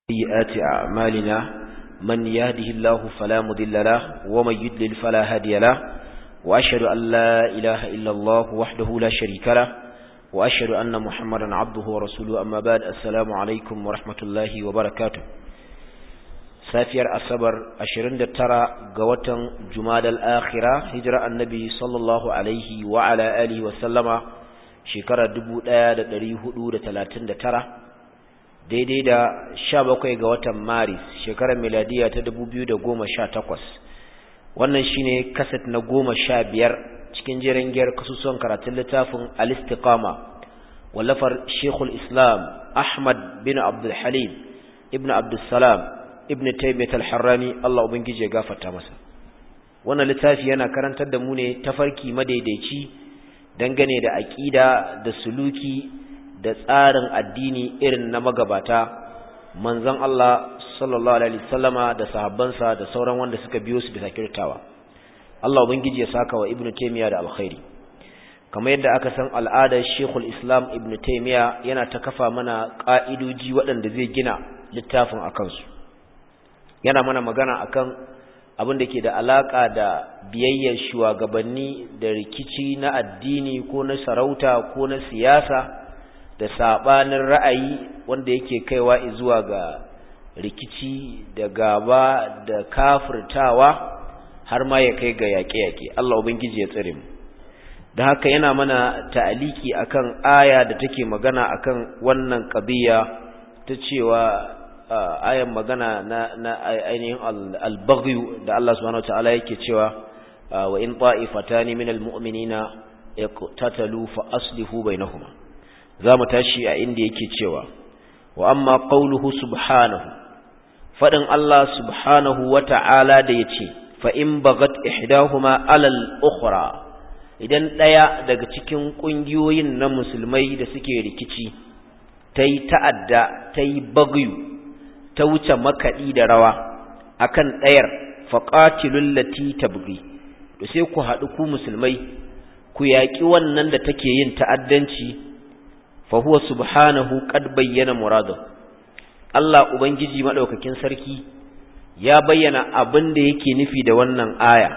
سيئات أعمالنا من يهده الله فلا مضل له ومن يضلل فلا هادي له وأشهد أن لا إله إلا الله وحده لا شريك له وأشهد أن محمدا عبده ورسوله أما بعد السلام عليكم ورحمة الله وبركاته سافير أصبر 29 ga watan Jumadal Akhirah hijira annabi sallallahu alaihi wa ala alihi wa sallama shekara 1439 daidai da 17 ga watan Maris shekarar miladiya ta 2018 wannan shine kaset na 15 cikin jerin giyar kasusuwan karatun littafin al-istiqama wallafar Sheikhul Islam Ahmad bin Abdul Halim ibn Abdul Salam ibn Taymiyyah al-Harrani Allah ubangije ya gafarta masa wannan littafi yana karantar da mu ne tafarki madaidaici dangane da aqida da suluki da tsarin addini irin na magabata manzon Allah sallallahu alaihi wasallama da sahabbansa da sauran wanda suka biyo su bisa kirtawa Allah ubangiji ya saka wa Ibn Taymiyyah da alkhairi kamar yadda aka san al'adar Sheikhul Islam Ibn Taymiyyah yana ta kafa mana ka'idoji waɗanda zai gina littafin akan su yana mana magana akan abin da ke da alaka da biyayyar shugabanni da rikici na addini ko na sarauta ko na siyasa da sabanin ra'ayi wanda yake kaiwa zuwa ga rikici da gaba da kafirtawa har ma ya kai ga yaƙe-yaƙe Allah ubangiji ya tsare mu da haka yana mana ta'aliki akan aya da take magana akan wannan qadiya ta cewa ayan magana na ainihin al-baghy da Allah subhanahu wataala yake cewa wa in ta'ifatani minal mu'minina iqtatalu fa aslihu bainahuma zamu tashi a inda yake cewa wa amma qawluhu subhanahu fadin Allah subhanahu wata'ala da yace fa in bagat ihdahuma alal ukhra idan daya daga cikin kungiyoyin na musulmai da suke rikici tayi ta'adda tayi bagyu ta wuce makadi da rawa akan dayar faqatilul lati tabghi to sai ku hadu ku musulmai ku yaki wannan da take yin ta'addanci fa huwa subhanahu qad bayyana muradahu Allah ubangiji madaukakin sarki ya bayyana abin da yake nufi da wannan aya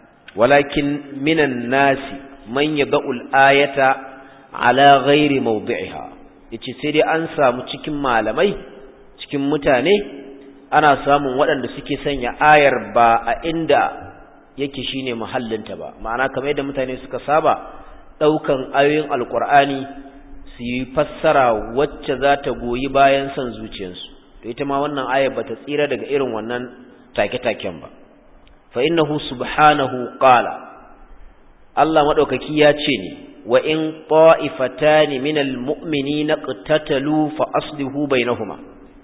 walakin minan nasi man yad'ul ayata ala ghairi mawdi'iha yace sai dai an samu cikin malamai cikin mutane ana samun waɗanda suke sanya ayar ba a inda yake shine mahallinta ba ma'ana kamar yadda mutane suka saba daukan ayoyin alqur'ani su yi fassara wacce za ta goyi bayan son zuciyarsu to ita ma wannan ayar bata tsira daga irin wannan take-taken ba fa innahu subhanahu qala Allah madaukaki ya ce ne wa in ta'ifatan minal mu'minina qatatalu fa aslihu bainahuma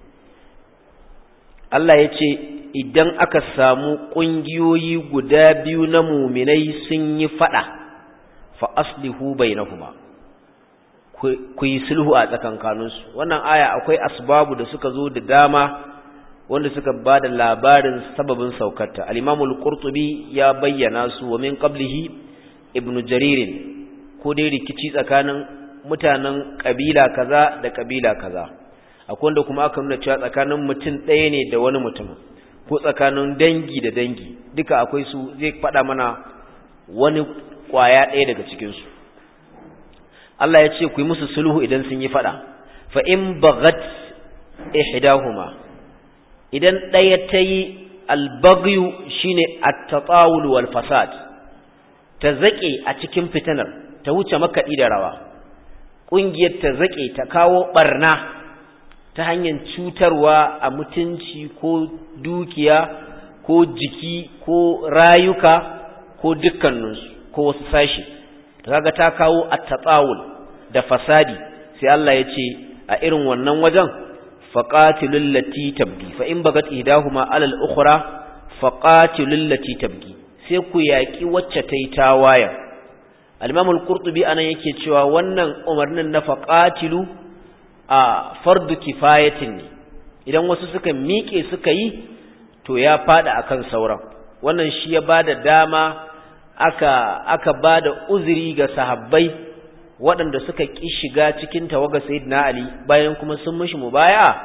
Allah ya ce idan aka samu ƙungiyoyi guda biyu na muminai sun yi faɗa fa aslihu bainahuma ku yi sulhu a tsakankaninsu wannan aya akwai asbabu da suka zo da dama wanda suka ba da labarin sababin saukarta al-Imam al-Qurtubi ya bayyana su wa min qablihi Ibn Jarir ko dai rikici tsakanin mutanen kabila kaza da kabila kaza akwai wanda kuma aka nuna cewa tsakanin mutum ɗaya ne da wani mutum ko tsakanin dangi da dangi duka akwai su zai faɗa mana wani kwaya ɗaya daga cikinsu Allah ya ce ku yi musu sulhu idan sun yi faɗa fa in baghat ihdahuma idan ɗaya ta yi albagyu shine at-tatawul wal fasad ta zaƙe a cikin fitanar ta wuce makaɗi da rawa ƙungiyar ta zaƙe ta kawo ɓarna ta hanyar cutarwa a mutunci ko dukiya ko jiki ko rayuka ko dukkaninsu ko wasu sashi kaga ta kawo at-tatawul da fasadi sai Allah ya ce a irin wannan wajen faqatilul lati tabgi fa in bagat ihdahuma ala al-ukhra faqatilul lati tabgi sai ku yaki wacce tayi tawaya al-Imam al-Qurtubi anan yake cewa wannan umarnin na faqatilu a fardu kifayatin ne idan wasu suka miƙe suka yi to ya fada akan sauran wannan shi ya bada dama aka bada uzuri ga sahabbai waɗanda suka ƙi shiga cikin tawaga sayyidina Ali bayan kuma sun mishi mubaya'a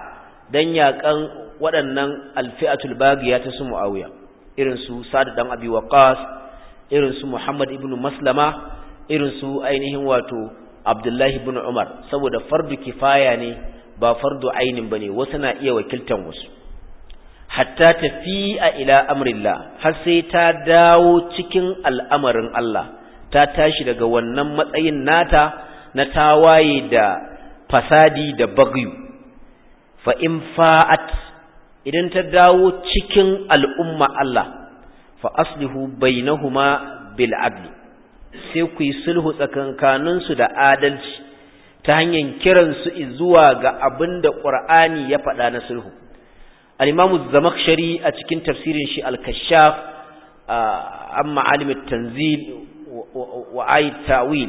dan yakan waɗannan alfi'atul baghiya ta su Muawiya irin su Sa'd dan Abi Waqqas irin su Muhammad ibn Maslama irin su ainihin wato Abdullah ibn Umar saboda fardu kifaya ne ba fardu ainin bane wasu na iya wakiltan wasu hatta tafi'a ila amrillah har sai ta dawo cikin al'amarin Allah ta tashi daga wannan matsayin nata na tawaye da fasadi da bagyu fa in fa'at idan ta dawo cikin al'umma Allah fa aslihu bainahuma bil adli sai ku yi sulhu tsakankanin su da adalci ta hanyar kiran su zuwa ga abinda Qur'ani ya faɗa na sulhu al-Imam az-Zamakhshari a cikin tafsirin shi al-Kashaf amma alim at-tanzil wa ayat ta'wil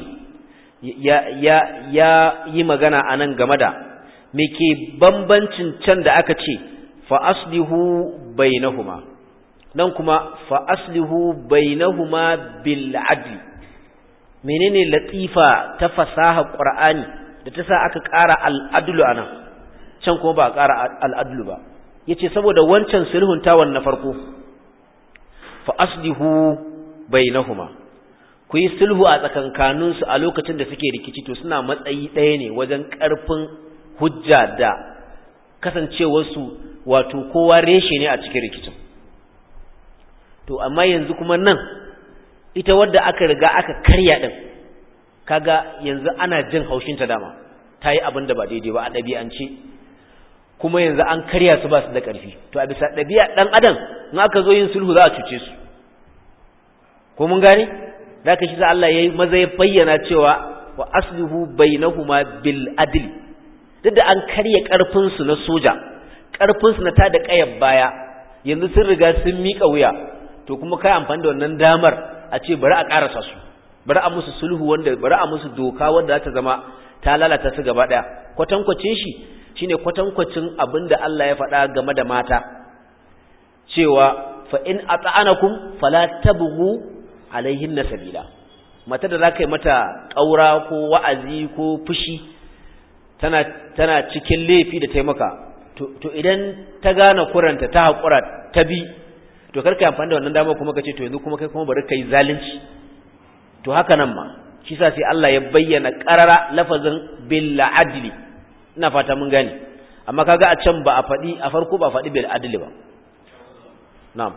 ya yi magana anan game da me ke bambancin can da aka ce fa aslihu bainahuma nan kuma fa aslihu bainahuma bil adl menene latifa ta fasaha qur'ani da ta sa aka ƙara al adlu anan can kuma ba a ƙara al adlu ba yace saboda wancan sulhun tawan na farko fa aslihu bainahuma ku yi sulhu a tsakankaninsu a lokacin da suke rikici to suna matsayi ɗaya ne wajen ƙarfin hujja da kasancewarsu wato kowa reshe ne a cikin rikicin to amma yanzu kuma nan ita wadda aka riga aka karya din kaga yanzu ana jin haushinta dama ta yi abin da ba daidai ba a ɗabi'ance kuma yanzu an karya su ba su da ƙarfi to a bisa ɗabi'a ɗan adam in aka zo yin sulhu za a cuce su ko mun gane da ka shi sa Allah ya yi maza ya bayyana cewa wa aslihu bainahuma bil adl duk da an karya ƙarfinsu na soja ƙarfinsu na tada ƙayar baya yanzu sun riga sun miƙa wuya to kuma kai amfani da wannan damar a ce bari a ƙarasa su bari a musu sulhu wanda bari a musu doka wanda za ta zama ta lalata su gaba ɗaya kwatankwacin shi shine kwatankwacin abin da Allah ya faɗa game da mata cewa fa in ata'anakum fala tabghu alaihinna sabila mata da zaka yi mata ƙaura ko wa'azi ko fushi tana cikin laifi da taimaka to idan ta gane kuranta ta haƙura ta bi to karka yi amfani da wannan dama kuma kace to yanzu kuma kai kuma bari kai zalunci to haka nan ma shi sa sai Allah ya bayyana qarara lafazin bil adli ina fata mun gane amma kaga a can ba a faɗi a farko ba faɗi bil adli ba na'am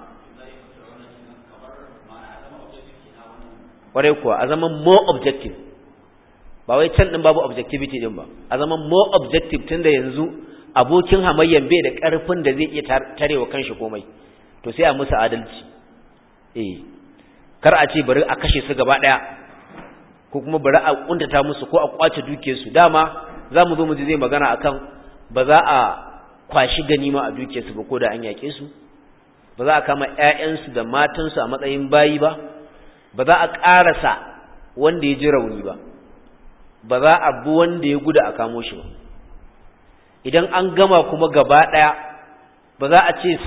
kwarai kuwa a zaman more objective ba wai can din babu objectivity din ba a zaman more objective tunda yanzu abokin hamayyan bai da karfin da zai iya tarewa kanshi komai to sai a musu adalci kar a ce bari a kashe su gaba daya ko kuma bari a kuntata musu ko a kwace dukiyarsu dama zamu zo mu ji zai magana akan ba za a kwashi ganima a dukiyarsu ba ko da an yake su ba za a kama ƴaƴansu da matansu a matsayin bayi ba ba za a ƙarasa wanda ya ji rauni ba ba za a bi wanda ya gudu a kamo shi ba idan an gama kuma gaba ɗaya ba za a ce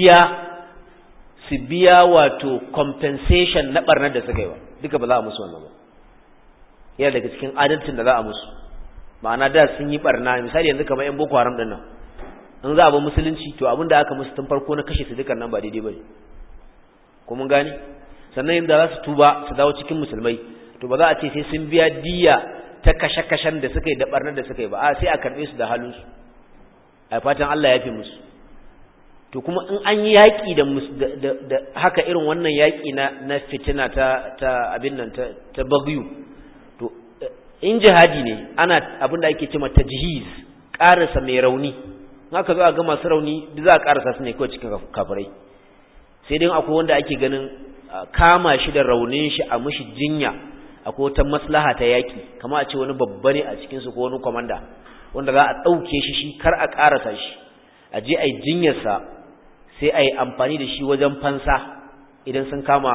su biya wato compensation na ɓarnar da suka yi ba duka ba za a musu wannan ba yana daga cikin adalcin da za a musu ma'ana da sun yi ɓarna misali yanzu kamar yan boko haram ɗin nan in za a bi musulunci to abin da aka musu tun farko na kashe su dukan nan ba daidai ba ne ko mun gane sannan yadda za su tuba su dawo cikin musulmai to ba za a ce sai sun biya diya ta kashe-kashen da suka yi da barnar da suka yi ba a sai a karɓe su da halinsu a fatan Allah ya fi musu to kuma in an yi yaƙi da haka irin wannan yaƙi na fitina ta abin nan ta bagyu to in jihadi ne ana abin da ake cewa tajhiz ƙarasa mai rauni in aka zo a ga masu rauni duk za a ƙarasa su ne kawai cikin kafirai sai dai akwai wanda ake ganin kama shi da raunin shi a mushi jinya akwai wata maslaha ta yaki kama a ce wani babba ne a cikin su ko wani komanda wanda za a dauke shi kar a karasa shi a je ai jinyar sa sai ai amfani da shi wajen fansa idan sun kama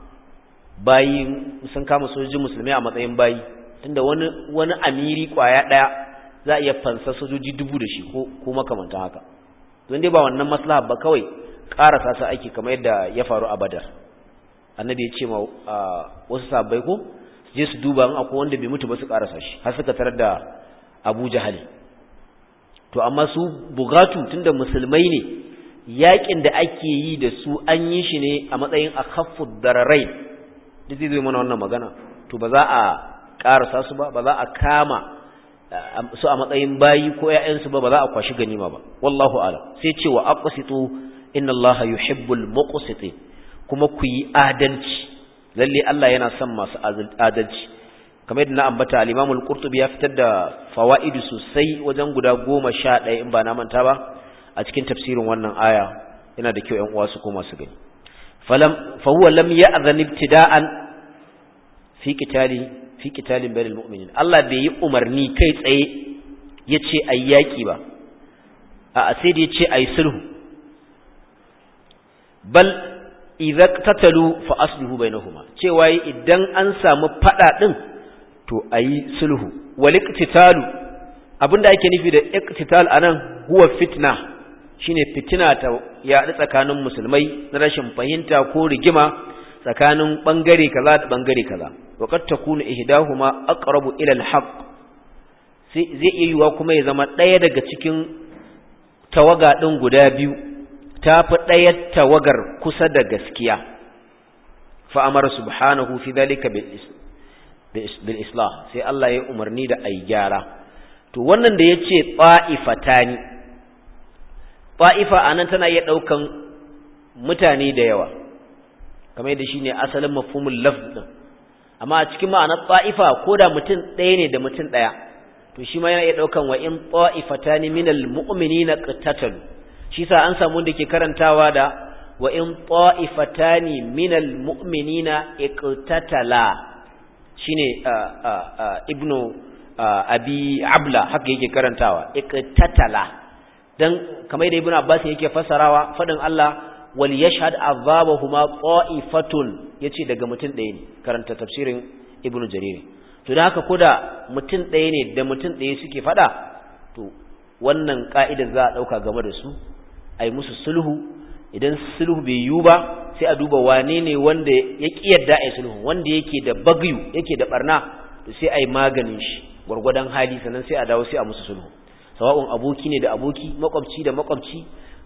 sojojin musulmai a matsayin bayi tunda wani amiri kwaya daya za a iya fansa sojoji 1000 da shi ko makamantan haka don dai ba wannan maslaha ba kawai karasa su aiki kamar yadda ya faru a Badar annabi ya ce ma wasu sabbai ko su je su duba in akwai wanda bai mutu ba su karasa shi har suka tarar da Abu Jahal to amma su bugatu tunda musulmai ne yakin da ake yi da su an yi shi ne a matsayin akhaffud dararai duk zai mana wannan magana to ba za a karasa su ba za a kama su a matsayin bayi ko ƴaƴansu ba za a kwashi ganima ba wallahu a'lam sai ce wa aqsitu inna allaha yuhibbul muqsitin kuma ku yi adalci lalle Allah yana son masu adalci kamar yadda na ambata al-Imam al-Qurtubi ya fitar da fawaidu sosai wajen guda 11 in ba na manta ba a cikin tafsirin wannan aya yana da kyau ƴan uwa su koma su gani fa huwa lam ya'zan ibtida'an fi qitalin bainal mu'minin Allah bai yi umarni kai tsaye yace ayi yaki ba a sai da yace ayi sulhu bal idza qatalu fa aslihu bainahuma cewa idan an samu fada din to ayi sulhu wal iqtitalu abinda ake nufi da iqtital anan huwa fitna shine fitina ta yaɗu tsakanin musulmai na rashin fahimta ko rigima tsakanin bangare kaza da bangare kaza waqad takunu ihdahuma aqrabu ila al-haqq zai iya yiwa kuma ya zama ɗaya daga cikin tawaga din guda biyu tafi ɗaya tawagar kusa da gaskiya fa amara subhanahu fi dhalika bil islah sai Allah ya umarni da ai gyara to wannan da yace ta'ifatani ta'ifa anan tana iya daukan mutane da yawa kamar yadda shine asalin mafhumul lafz din amma a cikin ma'anar ta'ifa koda mutum ɗaya ne da mutum ɗaya to shi ma yana iya daukan wa in ta'ifatani minal mu'minina qatatalu shi sa an samu da ke karantawa da wa in ta'ifatani minal mu'minina iqtatala shine ibnu abi abla haka yake karantawa iqtatala dan kamar da ibnu abbas yake fasarawa fadin Allah wal yashhad azabahuma ta'ifatun yace daga mutum ɗaya ne karanta tafsirin ibnu jarir to da haka koda mutum ɗaya ne da mutum ɗaya suke fada to wannan ka'ida za a dauka game da su ai musu sulhu idan sulhu bai yiwu ba sai a duba wane ne wanda ya kiyarda ai sulhu wanda yake da bagyu yake da barna to sai ai maganin shi gurgurdan hali sannan sai a dawo sai a musu sulhu sawa'un aboki ne da aboki makwabci da makwabci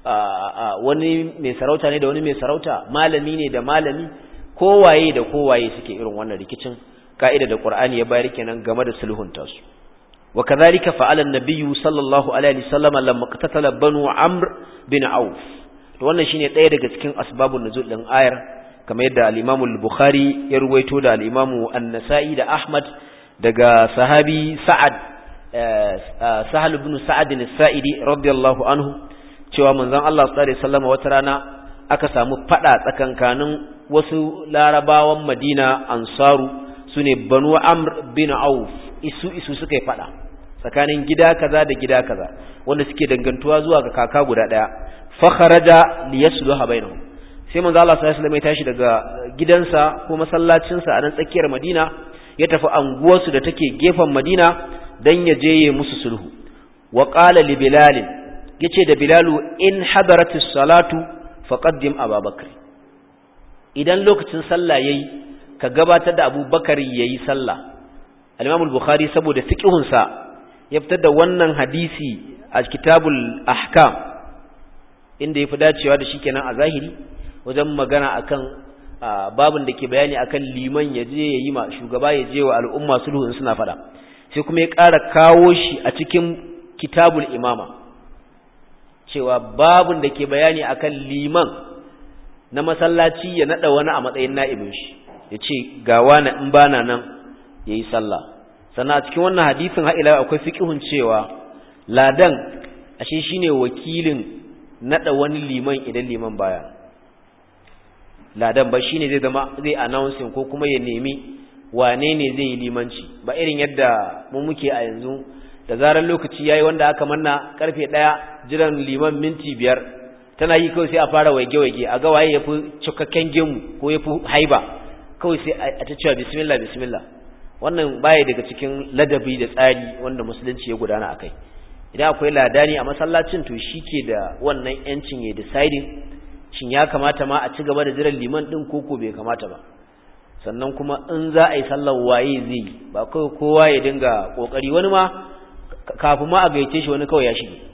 wani mai sarauta ne da wani mai sarauta malami ne da malami kowaye da kowaye suke irin wannan rikicin ka'ida da Qur'ani ya bayar kenan game da sulhun tasu wa kadhalika fa'ala an-nabiy sallallahu alaihi wasallam lamma qatala banu amr bin auf to wannan shine ɗaya daga cikin asbabun nuzul din ayar kamar yadda al-Imam al-Bukhari ya ruwaito da al-Imam an-Nasa'i da Ahmad daga sahabi Sahal ibn Sa'ad as-Sa'idi radiyallahu anhu cewa manzon Allah sallallahu alaihi wasallam wata rana aka samu fada tsakankanin wasu larabawan Madina ansaru sune Banu Amr bin Auf isu suka yi fada tsakanin gida kaza da gida kaza wanda suke dangantuwa zuwa ga kaka guda daya fa kharaja liyasluha bainahum sai manzo Allah sallallahu alaihi wasallam ya tashi daga gidansa ko masallacin sa a nan tsakiyar Madina ya tafi anguwarsu da take gefen Madina dan ya je ya musu sulhu wa qala li bilal yace da bilalu in hadaratis salatu faqaddim abubakar idan lokacin sallah yayi ka gabatar da abubakar yayi sallah al-imam al-bukhari saboda fiqhun sa ya fitar da wannan hadisi a kitabul ahkam inda yafi dacewa da shi kenan a zahiri wajen magana akan babin da ke bayani akan liman yaje yayi ma shugaba yaje wa al'umma sulhu in suna fada sai kuma ya ƙara kawo shi a cikin kitabul imama cewa babin da ke bayani akan liman na masallaci ya nada wani a matsayin na'ibin shi yace ga wani in bana nan yayi sallah sannan a cikin wannan hadisin har ila akwai fiqhun cewa ladan ashe shine wakilin nada wani liman idan liman baya ladan ba shine zai zama zai announcing ko kuma ya nemi wane ne zai yi limanci ba irin yadda mu muke a yanzu da zarar lokaci yayi wanda aka manna karfe 1 jiran liman minti 5 tana yi kawai sai a fara waige-waige a ga waye yafi cikakken gemu ko yafi haiba kawai sai a ta cewa bismillah bismillah wannan baya daga cikin ladabi da tsari wanda musulunci ya gudana akai idan akwai ladani a masallacin to shike da wannan yancin ya deciding shin ya kamata ma a ci gaba da jiran liman din koko bai kamata ba sannan kuma in za a yi sallar waye zai ba kai kowa ya dinga kokari wani ma kafin ma a gaice shi wani kawai ya shige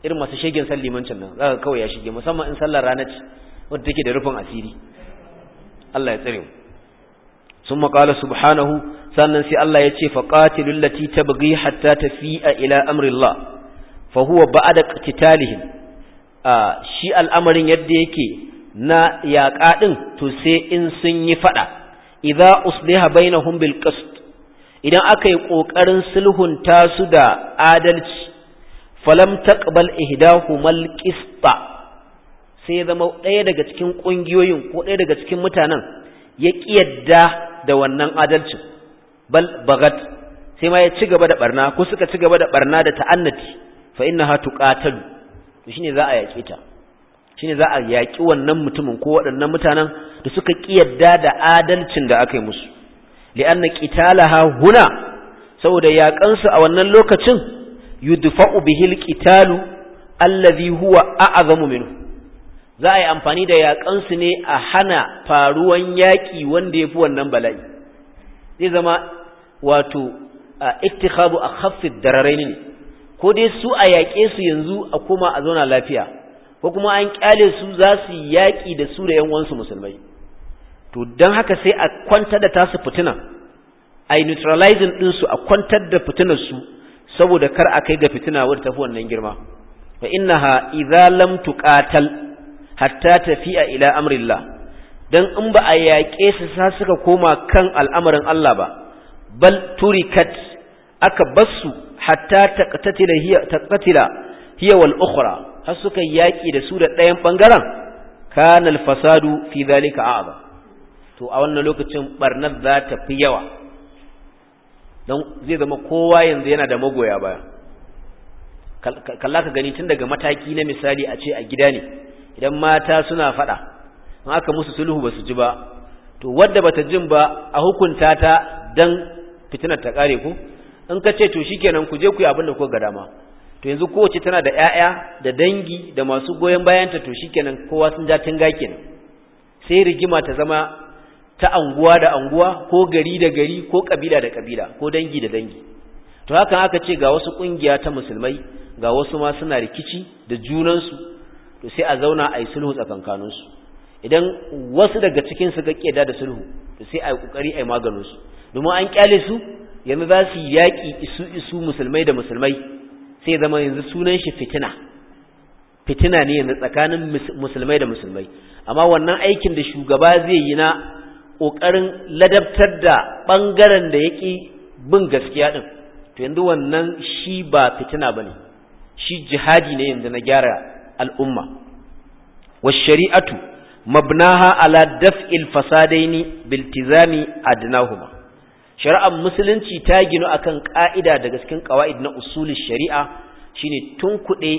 irin masu shegen sallimancin nan zaka kawai ya shige musamman in sallar rana ce wanda take da rufin asiri Allah ya tsare mu summa qala subhanahu sannan sai Allah ya ce faqatilul lati tabghi hatta tafi'a ila amri Allah fa huwa ba'da qitalihim shi al'amarin yadda yake na yaƙa din to sai in sun yi fada idza usliha bainahum bil qist idan aka yi kokarin sulhunta su da adalci falam taqbal ihdahumal qista sai zama ɗaya daga cikin ƙungiyoyin ko ɗaya daga cikin mutanen ya ƙiyadda da wannan adalcin bal bagat sai ma ya ci gaba da barna ko suka ci gaba da barna da ta'annati fa innaha tuqatalu to shine za a yaƙe ta shine za a yaƙi wannan mutumin ko waɗannan mutanen da suka ƙiyadda da adalcin da aka yi musu li'anna qitalaha huna saboda yaƙansu a wannan lokacin yudfa'u bihil qitalu allazi huwa a'zamu minhu za a yi amfani da yaƙansu ne a hana faruwan yaƙi wanda ya fi wannan bala'i zai zama wato ittikhabu akhaffid dararain ne ko dai su a yaƙe su yanzu a kuma a zauna lafiya ko kuma an kyale su za su yaƙi da su da yan uwansu musulmai to dan haka sai a kwantar da tasu fitina ai neutralizing din su a kwantar da fitinar su saboda kar a kai ga fitina wadda tafi wannan girma fa innaha idza lam tuqatal hatta tafi'a ila amrillah dan in ba a yaƙe su sa suka koma kan al'amarin Allah ba bal turikat aka bassu hatta taqatila hiya wal ukhra har suka yaƙi da su da ɗayan bangaren kana al fasadu fi dhalika a'za to a wannan lokacin barnar za ta fi yawa dan zai zama kowa yanzu yana da magoya baya kalla ka gani tun daga mataki na misali a ce a gida ne idan mata suna fada in aka musu sulhu basu ji ba to wadda bata jin ba a hukunta ta dan fitinar ta kare ku in ka ce to shikenan ku je ku yi abin da kuka ga dama to yanzu kowace tana da ƴaƴa da dangi da masu goyen bayanta to shikenan kowa sun ja tinga kenan sai rigima ta zama ta anguwa da anguwa ko gari da gari ko kabila da kabila ko dangi da dangi to hakan aka ce ga wasu kungiya ta musulmai ga wasu ma suna rikici da junansu to sai a zauna a yi sulhu tsakankaninsu idan wasu daga cikin su ga keda da sulhu to sai a yi kokari a yi maganinsu domin an kyale su yanzu za su yaƙi isu musulmai da musulmai sai zama yanzu sunan shi fitina ne yanzu tsakanin musulmai da musulmai amma wannan aikin da shugaba zai yi na ƙoƙarin ladabtar da ɓangaren da yake bin gaskiya ɗin to yanzu wannan shi ba fitina ba ne shi jihadi ne yanzu na gyara al'umma washari'atu mabnaha ala daf'il fasadaini biltizami adnahuma shari'ar musulunci ta ginu akan ka'ida daga cikin qawaid na usulul shari'a shine tunkuɗe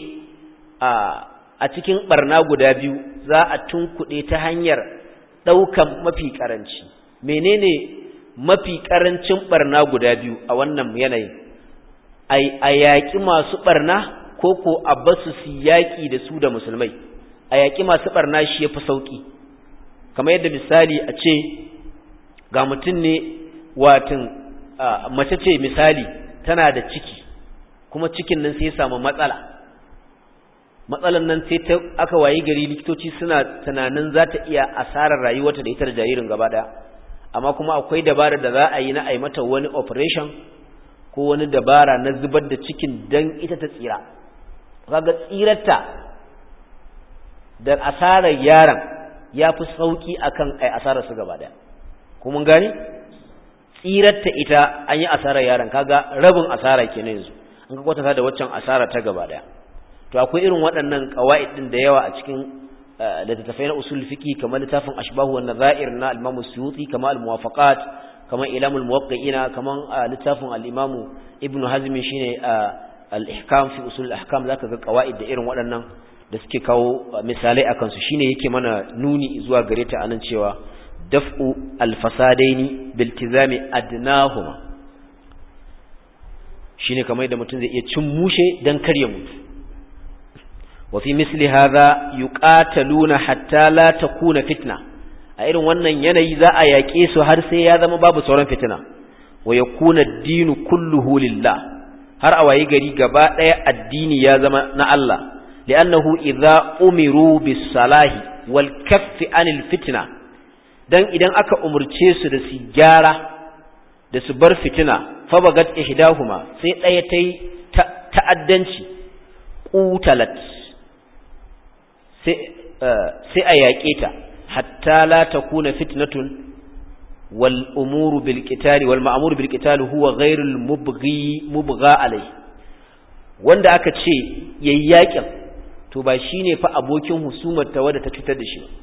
a cikin barna guda biyu za a tunkuɗe ta hanyar ɗaukan mafi karanci menene mafi karancin barna guda biyu a wannan yanayin a yaƙi masu barna ko a basu su yaƙi da su da musulmai a yaƙi masu barna shi ya fi sauƙi kamar yadda misali a ce ga mutum ne watan mace ce misali tana da ciki kuma cikin nan sai ya samu matsalan nan sai aka wayi gari likitoci suna tunanin za ta iya asarar rayuwarta da ita da jaririn gaba ɗaya amma kuma akwai dabara da za a yi na a yi mata wani operation ko wani dabara na zubar da cikin don ita ta tsira kaga tsirarta da asarar yaron ya fi sauki akan ai asarar su gaba daya ko mun gane tsirarta ita an yi asarar yaron kaga rabin asara kenan yanzu an ga kwatanta da waccan asara ta gaba daya to akwai irin waɗannan qawaid din da yawa a cikin littattafai na usul fiqi kamar littafin ashbahu wan nazair na al-imam suyuti kamar al-muwafaqat kamar ilamul muwaqqi'ina kamar littafin al-imam ibn hazm shine al-ihkam fi usul al-ahkam zaka ga qawaid da irin waɗannan da suke kawo misalai akan su shine yake mana nuni zuwa gare ta anan cewa daf'u al-fasadaini biltizami adnahuma shine kamar da mutum zai iya cin mushe dan karya mutu wa fi misli hadha yuqataluna hatta la takuna fitna a irin wannan yanayi za a yaƙe su har sai ya zama babu sauran fitina wa yakuna ad-dinu kulluhu lillah har a wayi gari gaba ɗaya addini ya zama na Allah li'annahu idza umiru bis salahi wal kaffi anil fitna, dan idan aka umurce su da su gyara da su bar fitina, fa bagat ihdahuma, sai daya tai ta'addanci, qutalat, sai a yaƙe ta, hatta la takuna fitnatun wal umuru bil qitali wal ma'muru bil qitali huwa ghayrul mubgha alai. Wanda aka ce yayi yaƙin to ba shine fa abokin husumar ta wadda ta cutar da shi ba.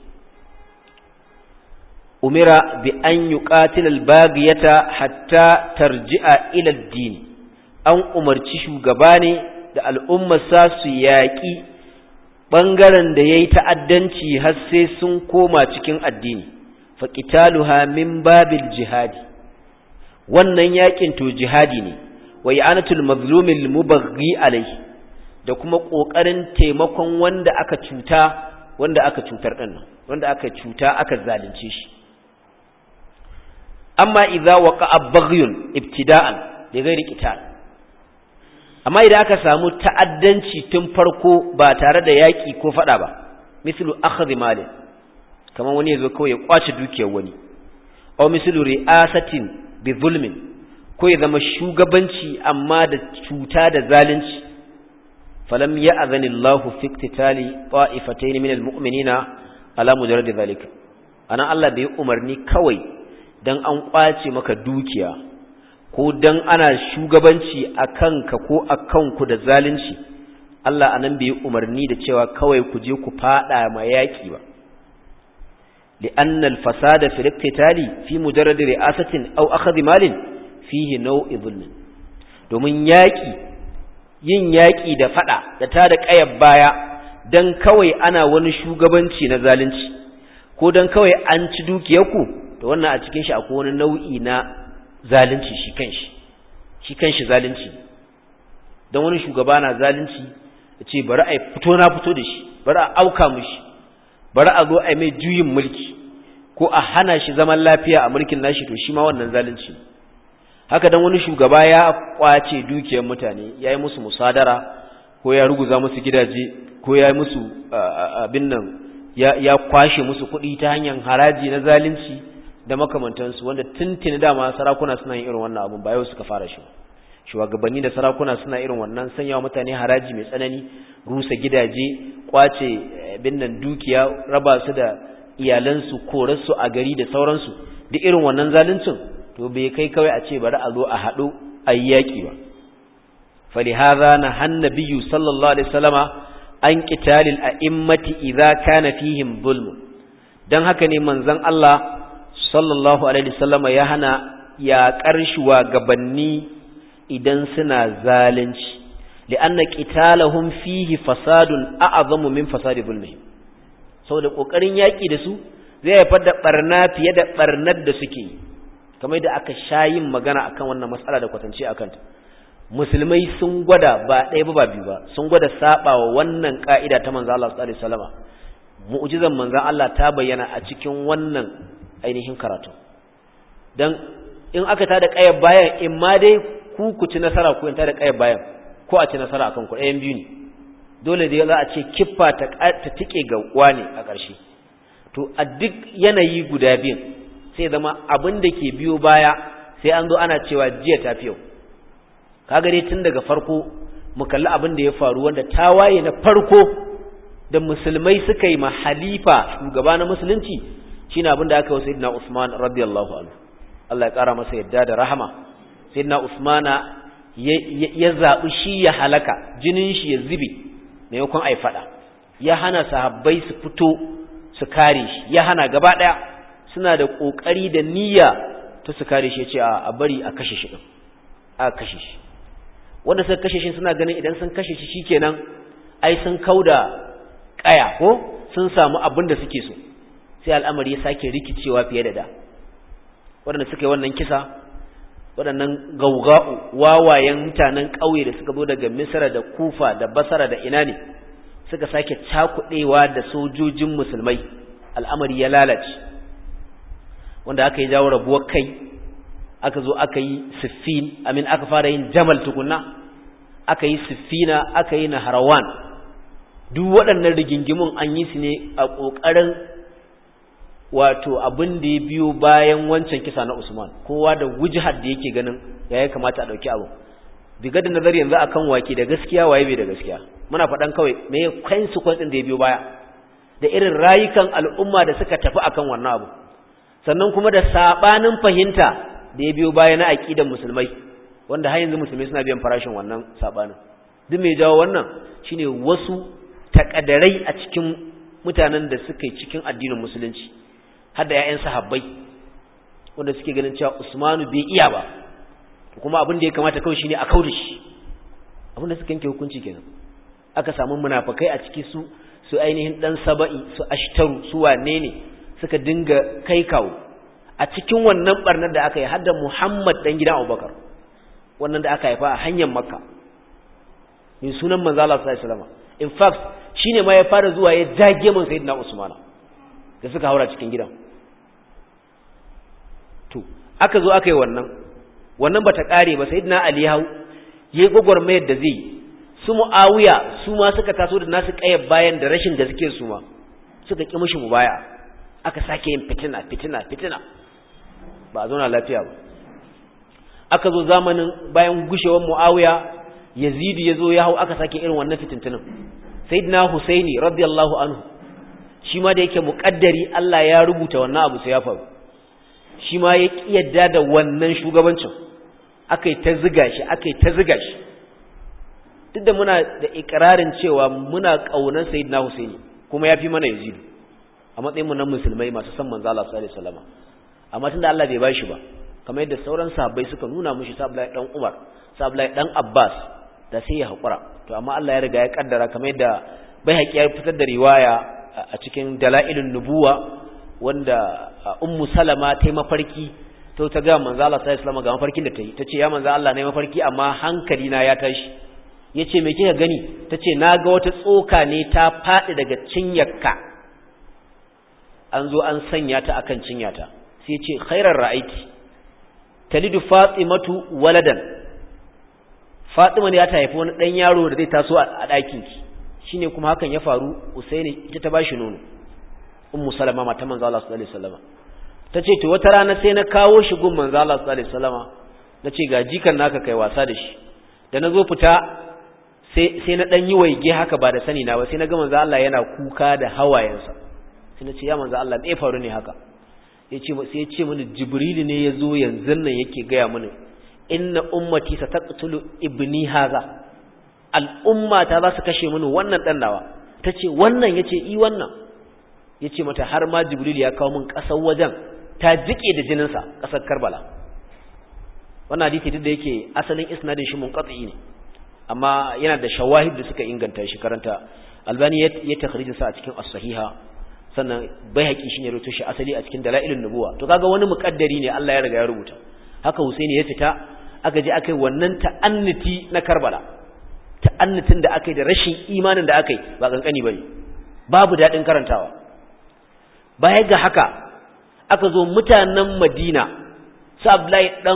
Umira bi an yuqatila al baghiyata hatta tarji'a ila ad-din, an umarci shugaba ne da al'ummar sa su yaƙi ɓangaren da ya yi ta'addanci har sai sun koma cikin addini, faƙitaluha min babil jihadi, wannan yaƙin to jihadi ne, wa i'anatul mazlumin mubaghi alai, da kuma ƙoƙarin taimakon wanda aka cutar ɗin nan, wanda aka cuta aka zalunce shi. Amma idza waqa'a baghyun ibtida'an bi ghairi qital, amma idan aka samu ta'addanci tun farko ba tare da yaƙi ko faɗa ba, mislu akhdhi malin, kamar wani yazo kawai ya kwace dukiyar wani, aw mislu ri'asatin bi zulmin, ko ya zama shugabanci amma da cuta da zalunci, falam ya'zani Allahu fi iqtitali ta'ifatayn min almu'minina ala mujarrad dhalika, ana Allah bai umarni kawai dan an kwace maka dukiya ko dan ana shugabanci a kanka ko a kanku da zalunci, Allah anan bai umarni da cewa kawai ku je ku fada ma yaki ba. li'anna al-fasada fi al-iqtitali fi mujarrad ri'asatin aw akhdh malin fihi naw'i dhulm, domin yin yaki da fada da tada kayar baya dan kawai ana wani shugabanci na zalunci ko dan kawai an ci dukiyarku, to wannan a cikin shi akwai wani nau'i na zalunci shi kanshi zalunci. don wani shugaba na zalunci ya ce bari a fito na fito da shi, bari a auka mushi, bari a zo a mai juyin mulki ko a hana shi zaman lafiya a mulkin nashi, to shi ma wannan zalunci. haka dan wani shugaba ya kwace dukiyar mutane, ya yi musu musadara ko ya ruguza musu gidaje ko ya yi musu abin nan, ya kwashe musu kuɗi ta hanyar haraji na zalunci da makamantansu, wanda tuntuni dama sarakuna suna yin irin wannan abun, ba yau suka fara shi. Shugabanni da sarakuna suna irin wannan, sanya wa mutane haraji mai tsanani, rusa gidaje, kwace binnan dukiya, raba su da iyalansu, korarsu a gari da sauransu, duk irin wannan zaluncin to bai kai kawai a ce bari a zo a haɗu a yi yaƙi ba. falihaza na hannabiyu sallallahu alaihi wasallama an qitalil a'immati idza kana fihim zulm, dan haka ne manzon Allah sallallahu alaihi wasallama ya hana yaƙar shugabanni idan suna zalunci, li'anna qitalahum fihi fasadun a'zamu min fasadi zulmihim, saboda kokarin yaki da su zai haifar da barna fiye da barnar da suke yi, kamar da aka shayin magana akan wannan mas'ala da kwatance akan ta. Musulmai sun gwada ba ɗaya ba biyu ba, sun gwada sabawa wannan ka'ida ta manzo Allah sallallahu alaihi wasallama. Mu'jizan manzo Allah ta bayyana a cikin wannan ainihin karatu. Dan in aka tada ƙayar bayan, in ma dai ku ci nasara ko in tada ƙayar bayan, ko a ci nasara akan ku, ɗayan biyu ne. Dole dai za a ce kiffa ta tike ga wani a ƙarshe. To a duk yanayi guda biyun sai zama abin da ke biyo baya sai an zo ana cewa jiya ta fi yau. Kaga dai tun daga farko mu kalli abin da ya faru, wanda tawaye na farko da musulmai suka yi ma halifa shugaba na musulunci shine abin da aka yi wa sayyidina Usman radiyallahu anhu, Allah ya kara masa yadda da rahama. Sayyidina Usmana ya zaɓi shi ya halaka, jinin shi ya zube maimakon ai fada, ya hana sahabbai su fito su kare shi, ya hana gaba daya. Suna da kokari da niyya ta su kare shi, ya ce a bari a kashe shi din, a kashe shi. Wanda suka kashe shi suna ganin idan sun kashe shi shikenan ai sun kauda kaya ko sun samu abin da suke so, sai al'amari ya sake rikicewa fiye da da. Waɗanda suka yi wannan kisa, waɗannan gauga'u wawayen mutanen ƙauye da suka zo daga Misra da Kufa da Basra da ina ne, suka sake cakuɗewa da sojojin musulmai, al'amari ya lalace, wanda aka yi jawo rabuwar kai, aka zo aka yi Siffin, aka fara yin Jamal tukunna, aka yi Siffina, aka yi Naharawan, duk waɗannan rigingimun an yi su ne a ƙoƙarin wato abin da ya biyo bayan wancan kisa na Usman, kowa da wujhar da yake ganin ya kamata a ɗauki abu. Biga da nazari yanzu akan wake da gaskiya waye bai da gaskiya, muna faɗan kawai me consequence ɗin da ya biyo baya da irin rayukan al'umma da suka tafi akan wannan abu, sannan kuma da sabanin fahimta da ya biyo baya na aqidar musulmai, wanda har yanzu musulmai suna biyan farashin wannan sabanin. Duk mai jawo wannan shine wasu takadarai a cikin mutanen da suka yi cikin addinin musulunci, har da ƴaƴan sahabbai wanda suke ganin cewa Usmanu bai iya ba, kuma abin da ya kamata kawai shine a kauda shi. Abin da suka yanke hukunci kenan. Aka samu munafikai a ciki su ainihin dan Saba'i, su Ashtaru, su wane ne suka dinga kai kawo a cikin wannan barnar da aka yi, har da Muhammad dan gidan Abubakar wannan da aka haifa a hanyar Makka mai sunan manzo Allah sallallahu alaihi wasallam. In fact shine ma ya fara zuwa ya jage man sayyidina Usman da suka haura cikin gidan. To aka zo aka yi wannan bata kare ba, sayyidina Ali yayi gogormayar da zai, su Muawiya su ma suka taso da nasu kayar bayan da rashin gaske su ma suka ki mishi mubaya, aka sake yin fitina ba a zauna lafiya ba. Aka zo zamanin bayan gushewar Muawiya, Yazid ya zo ya hau, aka sake irin wannan fitintunan. Sayyidina Husaini radiyallahu anhu shi ma da yake muƙaddari Allah ya rubuta wannan abu sai ya faru, shi ma ya kiyarda da wannan shugabancin, akai ta ziga shi duk da muna da ikrarin cewa muna kaunar Sayyidina Husaini kuma yafi mana Yazid a matsayin mu na musulmai masu san manzo Allah sallallahu alaihi wasallam, amma tunda Allah bai bashi ba, kamar yadda sauran sahabbai suka nuna mushi, Abdullahi dan Umar, Abdullahi dan Abbas, da sai ya hakura. To amma Allah ya riga ya kaddara, kamar yadda Baihaqi ya fitar da riwaya a cikin Dalailun Nubuwa, wanda Ummu Salama ta yi mafarki, to ta ga manzo Allah sallallahu alaihi wasallam ga mafarkin da ta yi, tace ya manzo Allah nayi mafarki amma hankali na ya tashi. Yace me kika gani? Tace na ga wata tsoka ne ta fadi daga cinyarka, an zo an sanya ta akan cinyata. Sai yace khairar ra'aiti talidu Fatimatu waladan, Fatima ne ta haifi wani dan yaro da zai taso a ɗakin ki. Shine kuma hakan ya faru. Usaini ita ta bashi nono, Ummu Salama mata manzo Allah sallallahu alaihi wasallam. Tace to wata rana sai na kawo shi gun manzo Allah sallallahu alaihi wasallam, nace ga jikan naka kai wasa da shi. Da nazo fita sai na dan yi waige haka ba da sani na ba, sai na ga manzo Allah yana kuka da hawayensa. Sai nace ya manzo Allah me faru ne haka? Sai ya ce mini Jibril ne ya zo yanzu nan yake gaya mini, inna ummati sataqtulu ibni haza, al'umma ta za su kashe mini wannan dan nawa. Tace wannan? Yace i wannan. Yace mata har ma Jibril ya kawo min kasar wajen ta jike da jinin sa, kasar Karbala. Wannan hadisi duk da yake asalin isnadin shi munqati ne, amma yana da shawahid da suka inganta shi. Karanta Albani ya takhrijin sa a cikin as-sahiha, sannan Baihaqi shine rawaito shi asali a cikin Dalailun Nubuwa. To kaga wani muqaddari ne Allah ya riga ya rubuta. Haka Husaini ya fita, aka je akai wannan ta'anniti na Karbala, ta'annitin da akai da rashin imanin da akai ba kankani bane, babu dadin karantawa. Baya ga haka aka zo mutanen Madina, su Abdullahi dan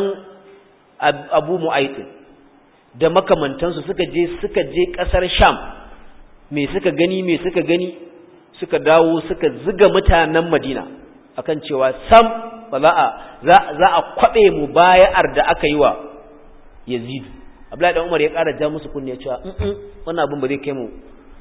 Abu Mu'ayth da makamantansu suka je kasar Sham, me suka gani suka dawo suka ziga mutanen Madina akan cewa sam ba za a kwabe mu bayar da aka yi wa Yazid. Abdullahi dan Umar ya ƙara ja musu kunne cewa wannan abin ba zai kai mu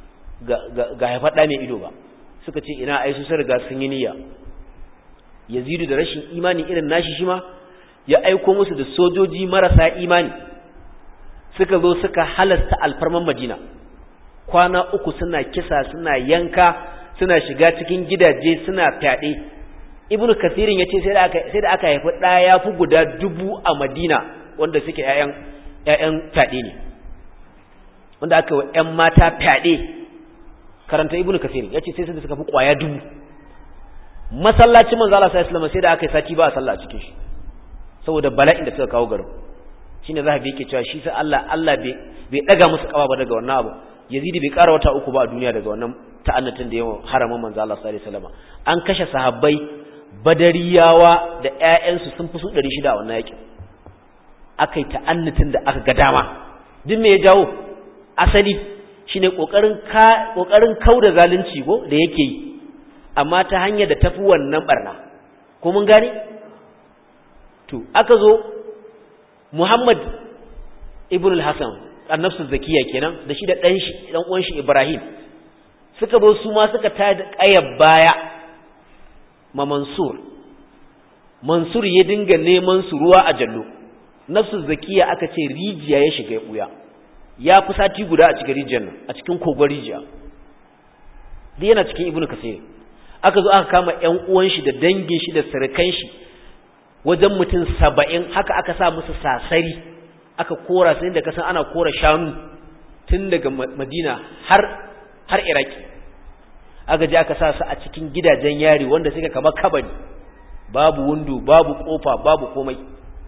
ga haifada mai ido ba. Suka ce ina ai su sun riga sun yi niyya. Yazid da rashin imani irin nashi shi ma ya aiko musu da sojoji marasa imani, suka zo suka halasta alfarman Madina. Kwana uku suna kisa, suna yanka, suna shiga cikin gidaje, suna fyaɗe. Ibnu Kathirin yace sai da aka haifi ɗaya yafi guda 1000 a Madina wanda suke ƴaƴan fyaɗe ne, wanda aka yi ƴan mata fyaɗe. Karanta Ibnu Kathirin yace sai da suka fi ƙwaya 1000. Masallacin manzo Allah sallallahu alaihi wasallam sai da aka yi sati ba a sallah a cikin shi saboda bala'in da suka kawo garin. Shine Zahabi yake cewa shi sai Allah bai daga musu kafa ba daga wannan abu. Yazidi bai ƙara wata 3 ba a duniya daga wannan ta'annatin da yawan haramin manzo Allah sallallahu alaihi wasallam. An kashe sahabbai Badariyawa da ƴaƴansu sun fi su 600 a wannan yakin. Akai ta'annatin da aka ga dama. Duk me ya jawo? Asali shine kokarin kauda zalunci ko da yake yi amma ta hanyar da tafi wannan barna ko mun gane to aka zo Muhammad ibn al-Hasan an-nafs az-zakiyya kenan da shi da dan uwan shi Ibrahim suka zo su ma suka tada kayar baya ma Mansur ya dinga neman su ruwa a jallo nafsu zakiyya aka ce rijiya ya shiga ya buya ya fi sati guda a cikin rijiyar nan a cikin kogon rijiya duk yana cikin Ibn Kathir aka zo aka kama ƴan uwan shi da dangin shi da surukan shi wajen mutum 70 haka aka sa musu sasari aka kora su inda kasan ana kora shanu tun daga Madina har Iraki aka je aka sa su a cikin gidajen yari wanda suka kama kabari babu windo babu kofa babu komai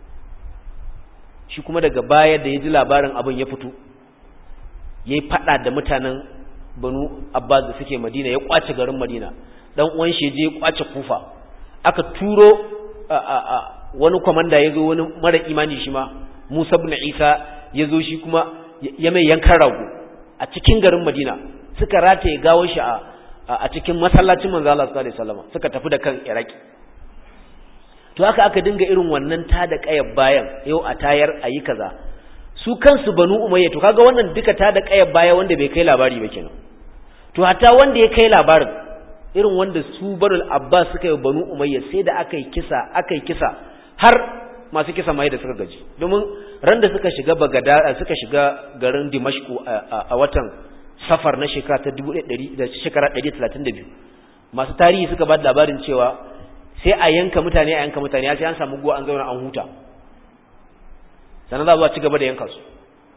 shi kuma daga baya da ya ji labarin abin ya fito yayi fada da mutanen Banu Abbas da suke Madina ya kwace garin Madina dan uwan shi je ya kwace Kufa aka turo wani komanda yazo wani mara imani shi ma Musa ibn Isa yazo shi kuma ya mai yankan rago a cikin garin Madina suka rataye gawar shi a cikin masallacin manzo Allah sallallahu alaihi wasallam suka tafi da kan Iraki to haka aka dinga irin wannan tada kayar bayan yau a tayar ayi kaza su kansu Banu Umayya to kaga wannan duka tada kayar baya wanda bai kai labari ba kenan to hatta wanda ya kai labarin irin wanda su Banu Abbas suka yi Banu Umayya sai da aka yi kisa har masu kisa mai da suka gaji domin ran da suka shiga Bagada suka shiga garin Dimashku a watan Safar na shekara ta 1132 masu tarihi suka ba da labarin cewa sai a yanka mutane ya sai an samu guwa an zauna an huta sannan za a ci gaba da yanka su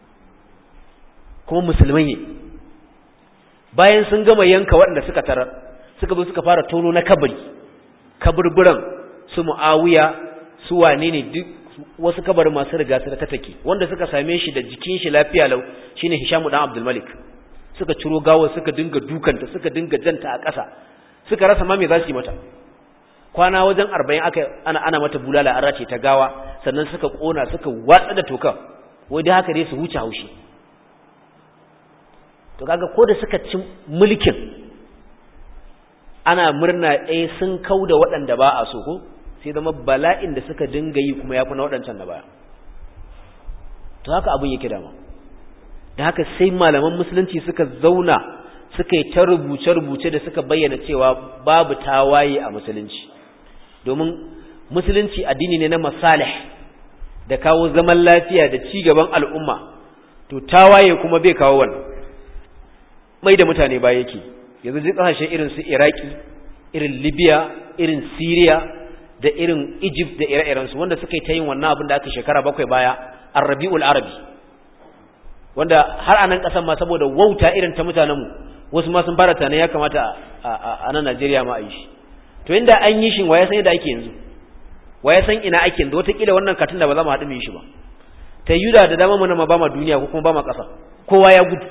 kuma musulmai ne bayan sun gama yanka waɗanda suka tarar suka zo suka fara tono na kaburburan su Muawiya su wane ne duk wasu kabarin masu riga su da take wanda suka same shi da jikin shi lafiya lau shine Hisham dan Abdul Malik suka ciro gawa suka dinga dukanta suka dinga janta a ƙasa suka rasa ma me za su yi mata kwana wajen 40 ana mata bulala an race ta gawa sannan suka kona suka watsa da tokan wai da haka dai su huce haushi to kaga ko da suka ci mulkin ana murna sun kauda waɗanda ba a so ko sai zama bala'in da suka dinga yi kuma yafi na waɗancan da baya to haka abin yake dama da haka sai malaman musulunci suka zauna suka yi ta rubuce-rubuce da suka bayyana cewa babu tawaye a musulunci domin musulunci addini ne na masalih da kawo zaman lafiya da ci gaban al'umma to tawaye kuma bai kawo wannan mai da mutane ba yake yanzu duk kasashen irin su Iraki irin Libya irin Syria da irin Egypt da ire-iren su wanda suka yi ta yin wannan abin da aka shekara 7 baya Ar-Rabiul Arabi wanda har anan kasan ma saboda wauta irin ta mutanen mu wasu ma sun fara tana ya kamata a nan Najeriya ma a yi shi to inda an yi shi waye san yadda ake yanzu waye san ina ake yanzu wataƙila wannan katin da ba za mu haɗu mu yi shi ba ta yuda da dama mana ma ba ma duniya ko kuma ba ma ƙasa kowa ya gudu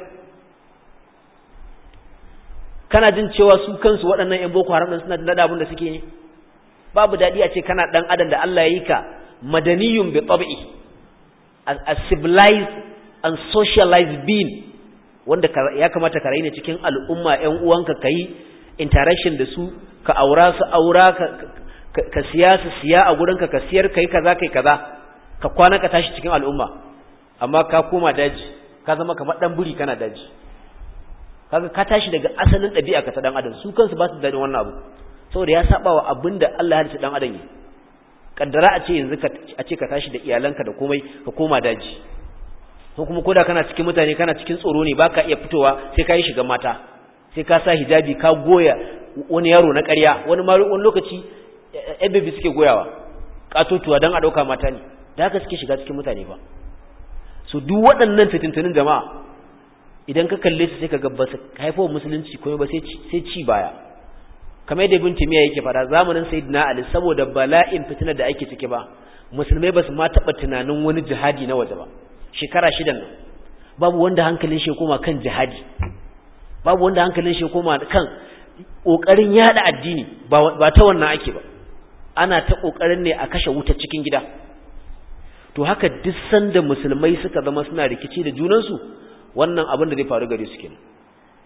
kana jin cewa su kansu waɗannan ƴan boko haram ɗin suna da abin da suke yi babu daɗi a ce kana ɗan adam da Allah ya yi ka madaniyun bi tab'i a civilized and socialized being wanda ya kamata ka raina cikin al'umma ƴan uwanka kai interaction da su ka aura su aura ka siya su siya a gurinka ka siyar kai kaza ka kwana ka tashi cikin al'umma amma ka koma daji ka zama kamar dan buri kana daji kaga ka tashi daga asalin ɗabi'a ka ta dan adam su kansu ba su da wannan abu saboda ya saba wa abinda Allah ya halitta dan adam yi kaddara a ce yanzu a ce ka tashi da iyalanka da komai ka koma daji ko kuma koda kana cikin mutane kana cikin tsoro ne baka iya fitowa sai ka yi shiga mata sai ka sa hijabi ka goya wani yaro na ƙarya wani lokaci ebebe suke goyawa katotuwa don a ɗauka mata ne da haka suke shiga cikin mutane ba so duk waɗannan fitintunin jama'a idan ka kalle su sai ka ga ba su haifo musulunci kuma ba sai ci baya kamar yadda ibn timiya yake fada zamanin sayyidina ali saboda bala'in fitinar da ake ciki ba musulmai ba su ma taɓa tunanin wani jihadi na waje ba shekara 6 nan babu wanda hankalin shi koma kan jihadi babu wanda hankalin shi koma kan kokarin yada addini ba ta wannan ake ba ana ta kokarin ne a kashe wuta cikin gida to haka duk sanda musulmai suka zama suna rikici da junansu wannan abin da zai faru gare su kenan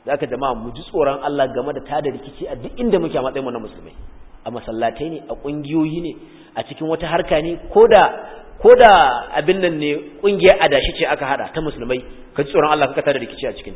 zaka jama'a mu ji tsoron Allah game da tada rikici a duk inda muke a matsayin mu na musulmai, a masallatai ne, a kungiyoyi ne, a cikin wata harka ne, koda abin nan ne kungiyar adashi ce aka hada ta musulmai, ka ji tsoron Allah ka tada rikici a cikin ta.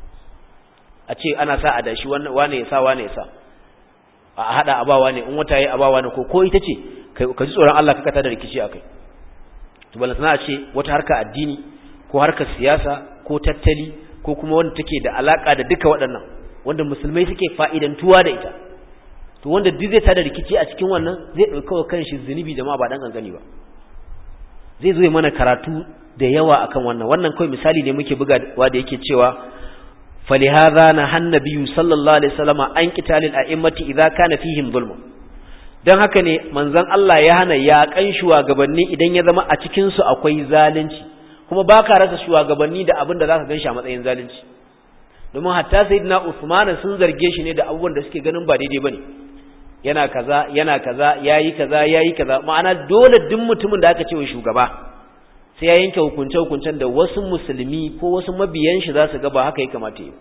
A ce ana sa adashi wane ya sa wane ya sa, a hada abawa ne, in wata yayi abawa ne ko ita ce ka ji tsoron Allah ka tada rikici akai. To balantana a ce wata harka addini ko harkar siyasa ko tattali ko kuma wanda take da alaka da duka waɗannan wanda musulmai suke fa'idantuwa da ita, to wanda duk zai tada rikici a cikin wannan zai dauka wa kanshi zunubi jama'a ba dan kankani ba. Zai zo mana karatu da yawa akan wannan kawai misali ne muke bugawa da yake cewa falihaza na hannabiyu sallallahu alaihi wasallama an qitalil a'immati idza kana fihim zulm. Dan haka ne manzon Allah ya hana yaƙan shugabanni idan ya zama a cikin su akwai zalunci, kuma baka rasa shugabanni da abin da zaka ganshi a matsayin zalunci. Domin hatta sayyidina Uthman sun zarge shi ne da abubuwan da suke ganin ba daidai bane, yana kaza yayi kaza, ma'ana dole duk mutumin da aka ce wa shugaba sai ya yanke hukuncen da wasu musulmi ko wasu mabiyan shi za su ga ba haka ya kamata yi,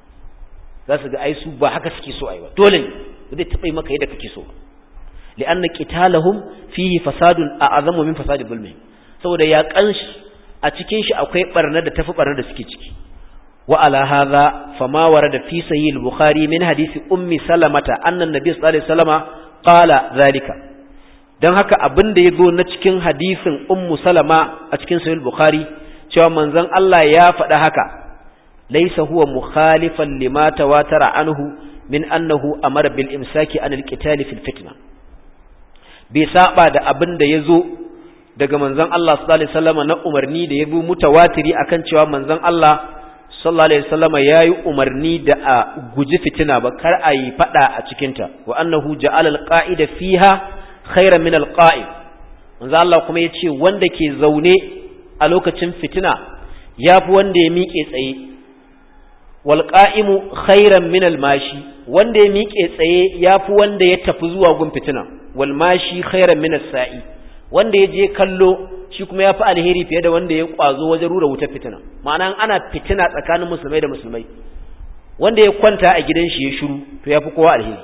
za su ga ai su ba haka suke so ai ba, dole ne zai taɓa maka yadda kake so, li'anna qitalahum fihi fasadun a'zamu min fasadi zulmi, saboda ya kanshi a cikin shi akwai barna da tafi barna da suke ciki. wa ala hadha fama warada fi sahih al-bukhari min hadisi ummi salamata anna an-nabiy sallallahu alaihi wasallama qala zalika. Dan haka abin da yazo na cikin hadisin ummu salama a cikin sahih al-bukhari cewa manzon Allah ya faɗa haka, laysa huwa mukhalifan lima tawatara anhu min annahu amara bil imsaki anil qitali fil fitna. Bai saba da abin da yazo daga manzon Allah sallallahu alaihi wasallama na umarni da yazo mutawatiri akan cewa manzon Allah sallallahu alaihi wasallama yayi umarni da a guji fitina ba, kar a yi fada a cikin ta, wa annahu ja'ala al-qa'ida fiha khairan min al-qa'im. manzo Allah kuma yace wanda ke zaune a lokacin fitina yafi wanda ya miƙe tsaye, wal qa'imu khairan min al-mashi, wanda ya miƙe tsaye yafi wanda ya tafi zuwa gun fitina, wal mashi khairan min as-sa'i, wanda ya je kallo shi kuma ya fi alheri fiye da wanda ya kwazo wajen rura wutar fitina. Ma'ana ana fitina tsakanin musulmai da musulmai, wanda ya kwanta a gidan shi ya shiru to ya fi kowa alheri,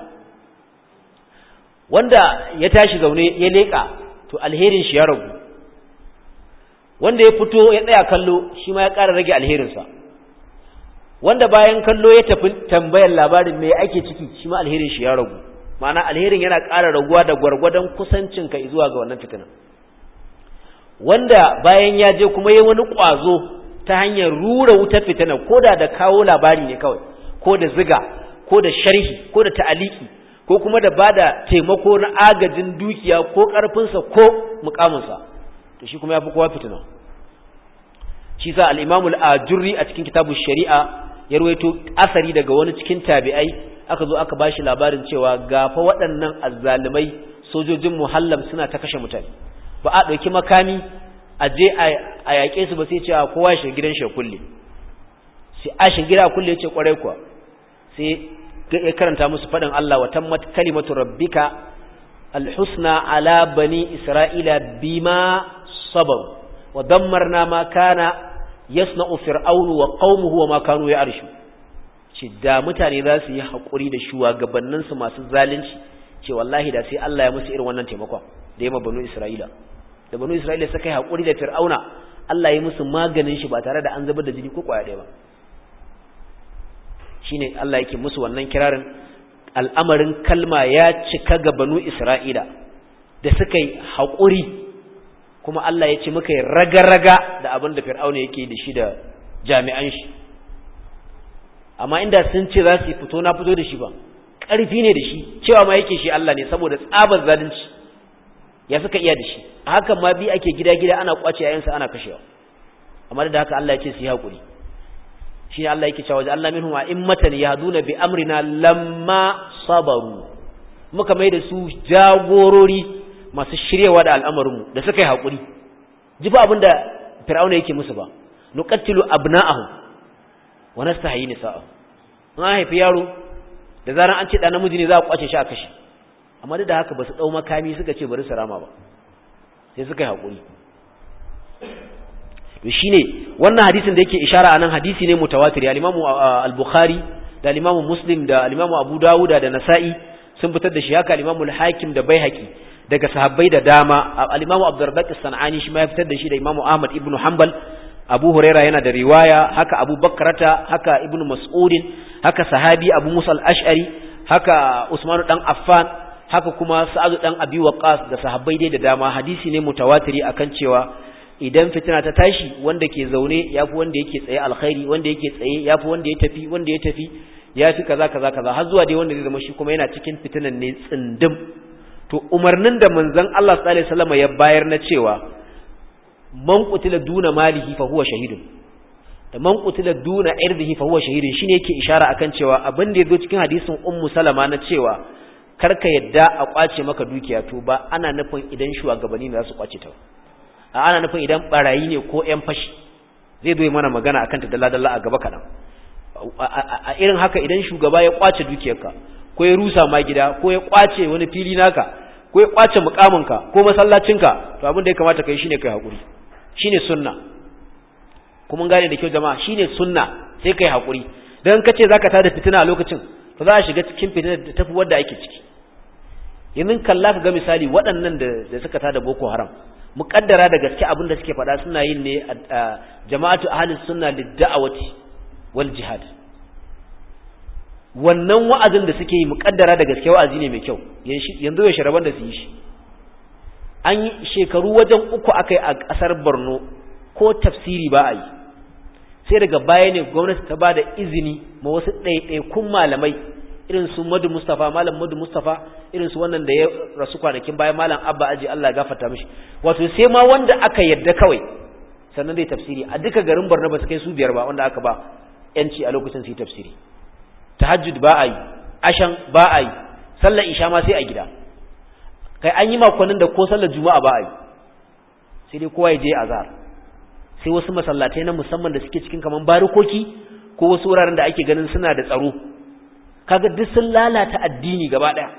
wanda ya tashi zaune ya leƙa to alherin shi ya ragu, wanda ya fito ya tsaya kallo shi ma ya ƙara rage alherinsa, wanda bayan kallo ya tafi tambayar labarin me ake ciki shi ma alherin shi ya ragu. Ma'ana alherin yana ƙara raguwa da gwargwadon kusancinka zuwa ga wannan fitina. Wanda bayan ya je kuma yayi wani ƙwazo ta hanyar rura wutar fitina, koda da kawo labari ne kawai, ko da ziga, ko da sharhi, ko da ta'aliki, ko kuma da bada taimako na agajin dukiya ko ƙarfinsa ko mukaminsa, to shi kuma ya fi kowa fitina. Shi sa al-Imam al-Ajurri a cikin kitabu Shari'a ya ruwaito asari daga wani cikin tabi'ai, aka zo aka bashi labarin cewa gafa waɗannan azzalumai sojojin Muhallam suna ta kashe mutane, ba a ɗauki makami a je a yaƙe su ba, sai cewa kowa ya shiga gidan shi kulle, sai a shiga gida kulle ce kwarai kuwa, sai ya karanta musu faɗin Allah wa tammat kalimatu rabbika alhusna ala bani isra'ila bima sabaru wa dammarna ma kana yasna'u fir'aunu wa qaumuhu wa ma kanu ya'rishu. ce da mutane za su yi haƙuri da shugabanninsu masu zalunci, ce wallahi da sai Allah ya musu irin wannan taimakon da ya ma banu Isra'ila. Da banu Isra'ila suka yi haƙuri da Fir'auna, Allah ya musu maganin shi ba tare da an zubar da jini ko ƙwaya ɗaya ba. Shine Allah yake musu wannan kirarin, al'amarin kalma ya cika ga banu Isra'ila da suka yi haƙuri, kuma Allah ya ce muka yi raga-raga da abin da Fir'auna yake da shi da jami'an shi. Amma inda sun ce za su yi fito na fito da shi ba, ƙarfi ne da shi, cewa ma yake shi Allah ne saboda tsabar zalunci, ya suka iya da shi. A hakan ma bi ake gida-gida ana kwace yayansa ana kashewa, amma da haka Allah ya ce su yi haƙuri. Shi ne Allah yake cewa Allah minhum a'immatan yahduna bi amrina lamma sabaru, muka mai da su jagorori masu shiryewa da al'amarinmu da suka yi haƙuri. Ji ba abin da Fir'auna yake musu ba, nuqattilu abna'ahum wa nastahi nisa'ahum. An haifi yaro da zaran an ce da namiji ne za a kwace shi a kashe, amma da haka ba su dau makami suka ce bari su rama ba, sai suka yi haƙuri. To shine wannan hadisin da yake ishara anan hadisi ne mutawatir. Al-Imam al-Bukhari da al-Imam Muslim da al-Imam Abu Dawud da Nasa'i sun fitar da shi, haka al-Imam al-Hakim da Baihaqi daga sahabbai da dama. al-Imam Abdurrazzaq as-San'ani shi ma ya fitar da shi da Imam Ahmad ibn Hanbal. Abu Huraira yana da riwaya, haka Abu Bakrata, haka Ibn Mas'udin, haka sahabi Abu Musa al-Ash'ari, haka Usman dan Affan, haka kuma Sa'ad dan Abi Waqqas da sahabbai dai da dama. Hadisi ne mutawatiri akan cewa idan fitina ta tashi wanda ke zaune yafi wanda yake tsaye alkhairi, wanda yake tsaye yafi wanda ya tafi, wanda ya tafi yafi kaza kaza kaza, har zuwa dai wanda zai zama shi kuma yana cikin fitinan ne tsindim. To umarnin da manzon Allah sallallahu alaihi wasallam ya bayar na cewa man qutila duna malihi fa huwa shahidun, da man qutila duna irdihi fa huwa shahidun, shine yake ishara akan cewa abin da yazo cikin hadisin Ummu Salama na cewa karka yadda a kwace maka dukiya, to ba ana nufin idan shugabanni ne za su kwace ta, ana nufin idan barayi ne ko ƴan fashi. Zai zo mana magana akan ta dalla a gaba kadan. A irin haka idan shugaba ya kwace dukiyarka, ko ya rusa ma gida, ko ya kwace wani fili naka, ko ya kwace mukaminka ko masallacinka, to abin da ya kamata kai shine kai hakuri, shine sunna. Kuma gane da kyau jama'a, shine sunna, sai kai hakuri. Dan kace zaka tada fitina a lokacin, to za a shiga cikin fitina da tafi wanda ake ciki. Yanzu kalla ka ga misali waɗannan da suka tada Boko Haram, muƙaddara da gaske abin da suke faɗa suna yin ne a jama'atu ahlus sunna lid-da'awati wal jihad. Wannan wa'azin da suke yi muƙaddara da gaske wa'azi ne mai kyau, yanzu ya sharaban da su yi shi. An yi shekaru wajen 3 akai a ƙasar Borno ko tafsiri ba a yi, sai daga baya ne gwamnati ta ba da izini ma wasu ɗaiɗaikun malamai irin su Madu Mustafa, Malam Madu Mustafa, irin su wannan da ya rasu kwanakin bayan Malam Abba Aji, Allah ya gafarta mishi. Wato sai ma wanda aka yadda kawai sannan dai tafsiri a duka garin Borno ba su kai su 5 ba wanda aka ba yanci a lokacin su yi tafsiri. Tahajjud ba a yi, ashan ba a yi, sallar isha ma sai a gida. Kai an yi makonnin da ko sallar juma'a ba a yi, sai dai kowa ya je azhar. Sai wasu masallatai na musamman da suke cikin kaman barikoki ko wasu wuraren da ake ganin suna da tsaro. Kaga duk sun lalata addini gaba daya.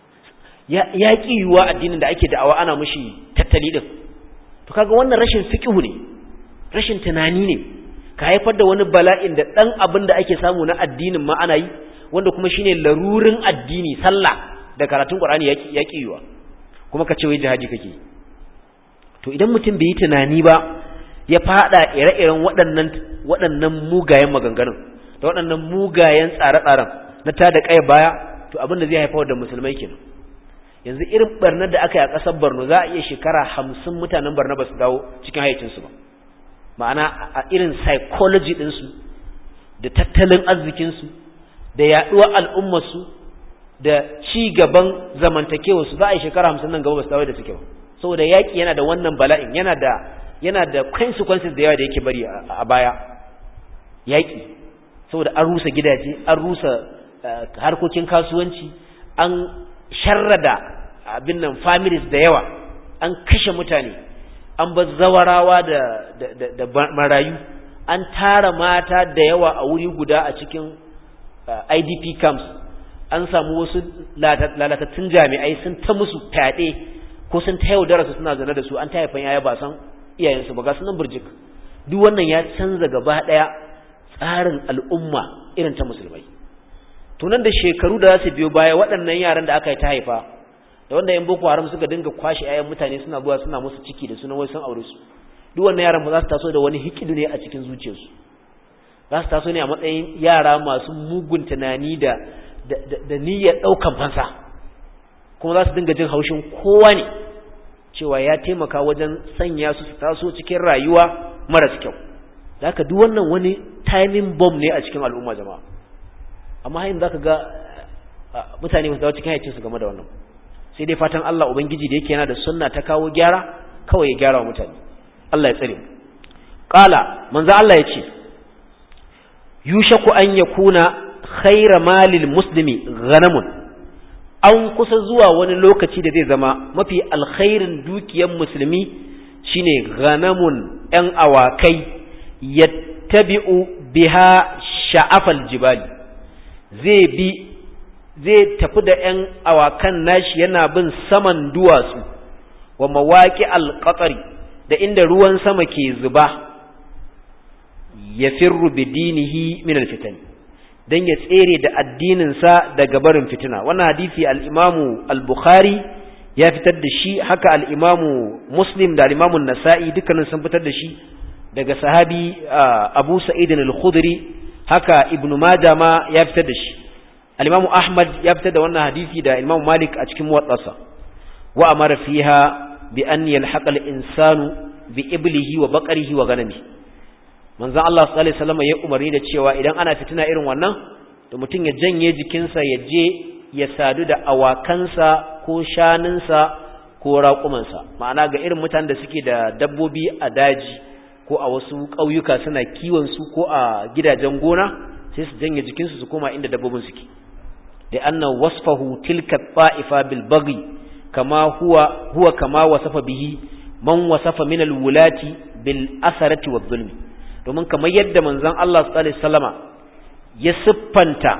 Ya ki yiwuwa addinin da ake da'awa ana mushi tattali din. To kaga wannan rashin fiqhu ne, rashin tunani ne. Ka haifar da wani bala'in da dan abin da ake samu na addinin ma ana yi, wanda kuma shine larurin addini, sallah da karatun Qur'ani ya ki yiwuwa. Kuma ka ce wai jihadi kake. To idan mutum bai yi tunani ba, ya fada ire-iren waɗannan mugayen maganganun da waɗannan mugayen tsare-tsaren na tada kai baya, to abin da zai haifar da musulmai kenan. Yanzu irin barnar da aka yi a ƙasar Borno, za a iya shekara 50 mutanen Borno ba su dawo cikin hayyacinsu ba. Ma'ana a irin psychology ɗinsu da tattalin arzikinsu da yaɗuwar al'ummarsu da ci gaban zamantakewarsu, za a yi shekara 50 nan gaba ba su dawo da suke ba. Saboda yaƙi yana da wannan bala'in, yana da consequences da yawa da yake bari a baya. Yaƙi saboda an rusa gidaje, an rusa harkokin kasuwanci, an sharrada abin nan families da yawa, an kashe mutane, an bar zawarawa da marayu, an tara mata da yawa a wuri guda a cikin IDP camps, an samu wasu lalatattun jami'ai sun ta musu fyaɗe ko sun ta yaudara su suna zane da su, an ta haifan yaya ba san iyayensu ba, ga sunan burjik. Duk wannan ya canza gaba ɗaya tsarin al'umma irin ta musulmai. Tunan da shekaru da za su biyo baya, waɗannan yaran da aka yi ta haifa da wanda yan Boko Haram suka dinga kwashe ƴaƴan mutane suna zuwa suna musu ciki da sunan wai sun aure su, duk wannan yaran ba za su taso da wani hikidu ne a cikin zuciyarsu. Za su taso ne a matsayin yara masu mugun tunani da niyyar ɗaukan fansa, kuma za su dinga jin haushin kowa ne cewa ya taimaka wajen sanya su taso cikin rayuwa maras kyau. Da haka duk wannan wani timing bomb ne a cikin al'umma jama'a. Amma hayin zaka ga mutane su dawo cikin hayyacinsu game da wannan. Sai dai fatan Allah ubangiji da yake yana da sunna ta kawo gyara, kawai ya gyara wa mutane. Allah ya tsare mu. Qala manzo Allah ya ce yushaku an yakuna khayra malil muslimi ghanamun. An kusa zuwa wani lokaci da zai zama mafi alkhairin dukiyar musulmi shine ghanamun, yan awakai, yattabi'u biha sha'afal jibali. Zai tafi da ‘yan awakan nashi yana bin saman duwatsu wa mawaƙi alƙatsari da inda ruwan sama ke zuba, ya firru bidinihi min alfitan, dan ya tsere da addinin sa daga barin fitina. Wannan hadisi al-Imam al-Bukhari ya fitar da shi, haka al-Imam Muslim da al-Imam an-Nasa'i dukkanin sun fitar da shi daga sahabi Abu Sa'id al-Khudri, haka Ibn Majah ma ya fitar da shi. al-Imam Ahmad ya fitar da wannan hadisi da Imam Malik a cikin Muwattasa. Wa amara fiha bi an yalhaqa al-insanu bi iblihi wa baqarihi wa ganami. Manzon Allah sallallahu alaihi wasallam ya umarni da cewa idan ana fitina irin wannan to mutum ya janye jikinsa ya je ya sadu da awakansa ko shanunsa ko raƙumansa. Ma'ana ga irin mutanen da suke da dabbobi a daji ko a wasu ƙauyuka suna kiwon su ko a gidajen gona, sai su janye jikinsu su koma inda dabbobin suke. Da anna wasfahu tilka ta'ifa bil baghi kama huwa kama wasafa bihi man wasafa min al wulati bil asarati wal zulmi. Domin kamar yadda manzon Allah sallallahu alaihi wasallama ya siffanta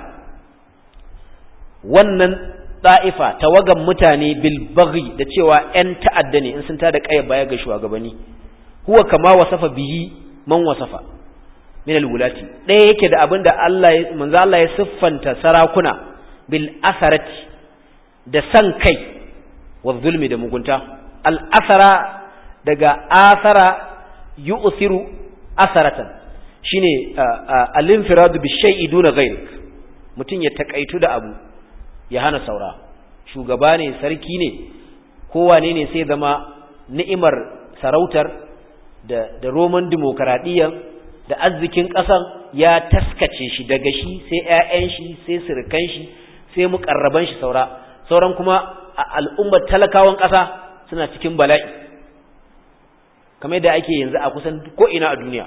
wannan ta'ifa tawagan mutane bil baghi da cewa ƴan ta'adda ne in sun tada kai baya ga shugabanni, huwa kama wasafa bihi man wasafa min al-wulati, ɗaya yake da abinda Allah manzo Allah ya siffanta sarakuna bil asarati da san kai wa zulmi da mugunta. Al asara daga asara yu'thiru asaratan shine al-infiradu bi shay'i duna ghayrik, mutun ya takaitu da abu ya hana saura. Shugaba ne, sarki ne, kowane ne sai zama ni'imar sarautar da roman demokradiyya da arzikin ƙasan ya taskace shi, daga shi sai ƴaƴan shi sai surukan shi sai muƙarraban shi sauran kuma al'ummar talakawan ƙasa suna cikin bala'i kamar yadda ake yanzu a kusan ko ina a duniya.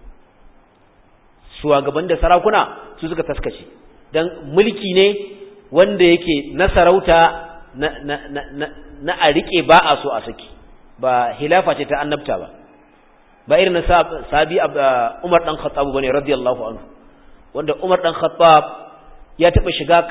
Shugaban da sarakuna su suka taskace, dan mulki ne wanda yake na sarauta na a rike ba a so a saki, ba hilafa ce ta annabta ba irin na sahabi Umar dan Khattab bane radiyallahu anhu, wanda Umar dan Khattab ya taba shiga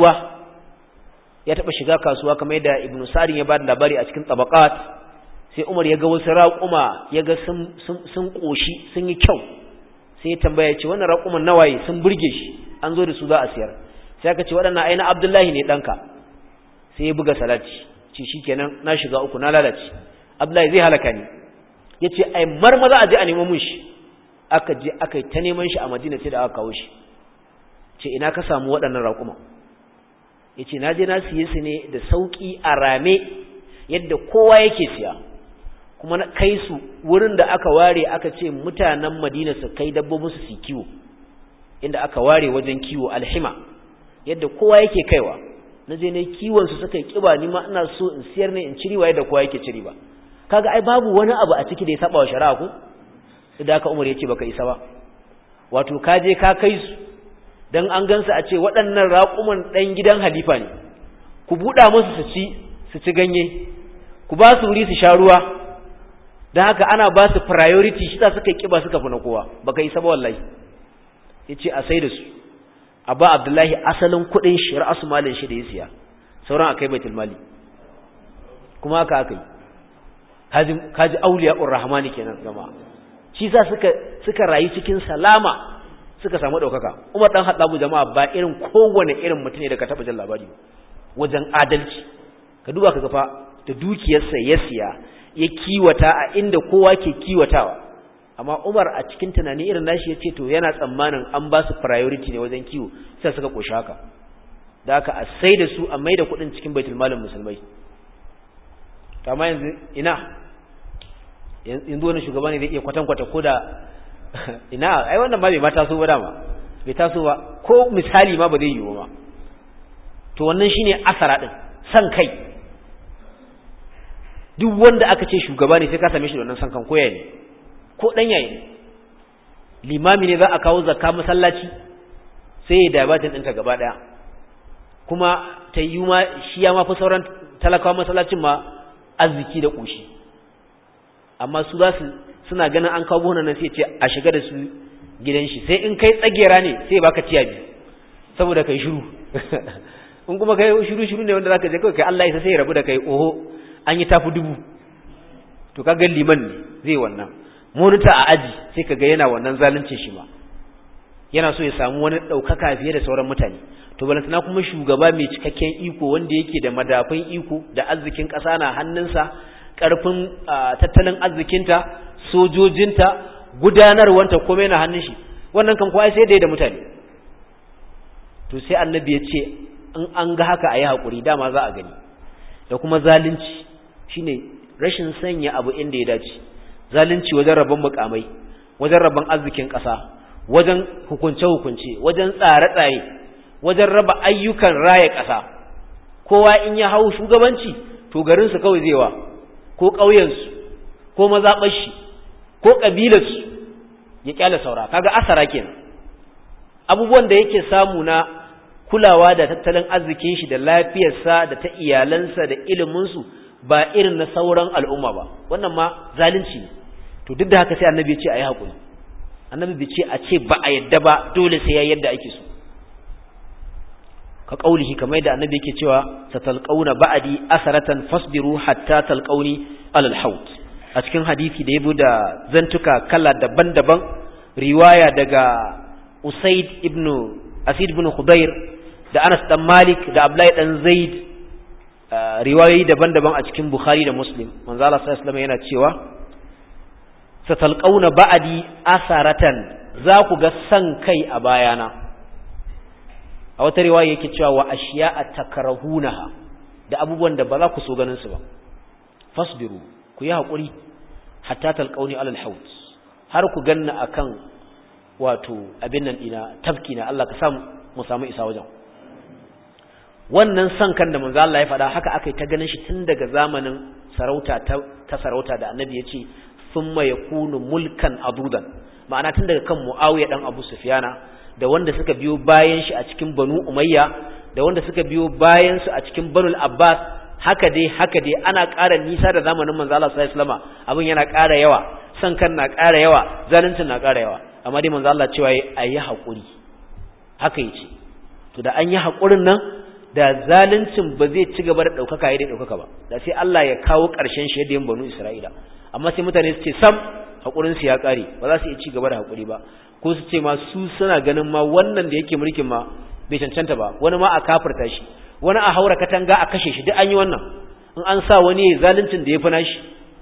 kasuwa kamar yadda Ibn Sa'd ya bada labari a cikin Tabaqat. Sai Umar ya ga wasu raƙuma, ya ga sun koshi sun yi kyau, sai ya tambaya ce wannan raƙuman nawaye, sun burge shi, an zo da su za a siyar. Sai aka ce waɗannan aina Abdullahi ne ɗanka. Sai ya buga salati, ce shikenan na shiga uku na lalace, Abdullahi zai halaka ni. Ya ce ai marmaza a je a nemo mun shi. Aka je aka yi ta neman shi a Madina sai da aka kawo shi. Ce ina ka samu waɗannan raƙuma? Ya ce na je na siye su ne da sauƙi a rame yadda kowa yake siya, kuma na kai su wurin da aka ware aka ce mutanen Madina su kai dabbobinsu su kiwo, inda aka ware wajen kiwo alhima, yadda kowa yake kaiwa. Na je ne kiwon su suka yi kiba, ni ma ina so in siyar ne in ciri wa yadda kowa yake ciri ba. Kaga ai babu wani abu a ciki da ya saba wa shari'a ko? Idan aka Umar ya ce baka isa ba, wato ka je ka kai su dan an gansu a ce waɗannan raƙuman ɗan gidan halifa ne, ku buɗa musu su ci ganye, ku ba su wuri su sha ruwa. Dan haka ana ba su priority, shi za suka yi kiba suka fi na kowa, baka isa ba wallahi. Yace a sai da su, Abba Abdullahi asalin kuɗin shi, ra'asu malin shi da ya siya, sauran akai baitul mali. Kuma haka akai. Kaji auliya'ur rahmani kenan gama. Shi sa suka rayu cikin salama, suka samu ɗaukaka. Umar dan Khattab jama'a ba irin kowane irin mutum ne da ka taɓa jin labari wajen adalci. Ka duba ka ga fa da dukiyarsa ya siya, ya kiwata a inda kowa ke kiwatawa. Amma Umar a cikin tunani irin nashi ya ce to yana tsammanin an ba su priority ne wajen kiwo, sai suka koshi haka. Da haka a sai da su a mai da kuɗin cikin baitul malin musulmai. Amma yanzu ina yanzu wani shugaba ne zai iya kwatankwata ko da ina, ai wannan ma bai ma taso ba dama, bai taso ba, ko misali ma ba zai yiwu ba. To wannan shine asara din, san kai. Duk wanda aka ce shugaba ne sai ka same shi da wannan san kan, koya ne ko dan yayi ne. Limami ne za a kawo zakka masallaci sai ya dabatin ɗinta gaba daya, kuma ta yi ma shi ya ma fi sauran talakawa masallacin ma arziki da ƙoshi. Amma su suna ganin an kawo buhunan nan sai ce a shiga da su gidan shi, sai in kai tsagera ne sai baka tiya biyu saboda kai shiru. In kuma kai shiru ne wanda zaka je kai Allah ya sai ya rabu da kai, oho an yi tafi 1000. To kaga liman ne zai wannan, monita a aji sai kaga yana wannan zalunci shi ma. yana so ya samu wani ɗaukaka fiye da sauran mutane to balantana kuma shugaba mai cikakken iko wanda yake da madafin iko da arzikin ƙasa na hannunsa ƙarfin tattalin arzikinta sojojinta gudanarwanta komai na hannun shi wannan kan kuwa sai da mutane to sai annabi ya ce in an ga haka a yi haƙuri dama za a gani da kuma zalunci shine rashin sanya abu inda ya dace zalunci wajen rabon mukamai wajen rabon arzikin ƙasa wajen hukunce-hukunce wajen tsare-tsare wajen raba ayyukan raya ƙasa kowa in ya hau shugabanci to garinsu kawai zai wa ko ƙauyensu ko mazaɓar shi ko ƙabilarsu ya ƙyale saura kaga asara kenan abubuwan da yake samu na kulawa da tattalin arzikin shi da lafiyarsa da ta iyalansa da iliminsu ba irin na sauran al'umma ba wannan ma zalunci ne to duk da haka sai annabi ya ce a yi haƙuri annabi bai ce a ce ba a yadda ba dole sai ya yadda ake so ka kaulihi kamar yadda annabi yake cewa satalqauna ba'di asaratan fasbiru hatta talqauni alal haut a cikin hadisi da yabo da zantuka kala daban-daban riwaya daga Usaid ibn Asid ibn Khudair da Anas dan Malik da Abdullahi dan Zaid riwayoyi daban-daban a cikin Bukhari da Muslim manzo Allah sallallahu alaihi wasallam yana cewa satalqauna ba'di asaratan za ku ga san kai a bayana a wata riwaya yake cewa wa ashiya'a takrahunaha da abubuwan da ba za ku so ganin su ba fasbiru ku yi hakuri hatta talqauni alal haut har ku ganna akan wato abin nan dina tafki na Allah ka samu mu samu isa wajen wannan san kan da manzo Allah ya faɗa haka akai ta ganin shi tun daga zamanin sarauta ta sarauta da annabi ya ce thumma yakunu mulkan adudan ma'ana tun daga kan Muawiya dan Abu Sufyana da wanda suka biyo bayan shi a cikin Banu Umayya da wanda suka biyo bayan su a cikin Banu Abbas haka dai ana ƙara nisa da zamanin manzo Allah sallallahu alaihi wasallam abin yana ƙara yawa san kan na ƙara yawa zaluncin na ƙara yawa amma dai manzo Allah cewa ayi hakuri haka yace to da an yi hakurin nan da zaluncin ba zai ci gaba da daukaka yayin daukaka ba da sai Allah ya kawo ƙarshen shi da yin Banu Isra'ila amma sai mutane su ce sam hakurin su ya ƙare ba za su iya ci gaba da hakuri ba ko su ce ma su suna ganin ma wannan da yake mulkin ma bai cancanta ba wani ma a kafirta shi wani a haura katanga a kashe shi duk an yi wannan in an sa wani zaluncin da ya fi nashi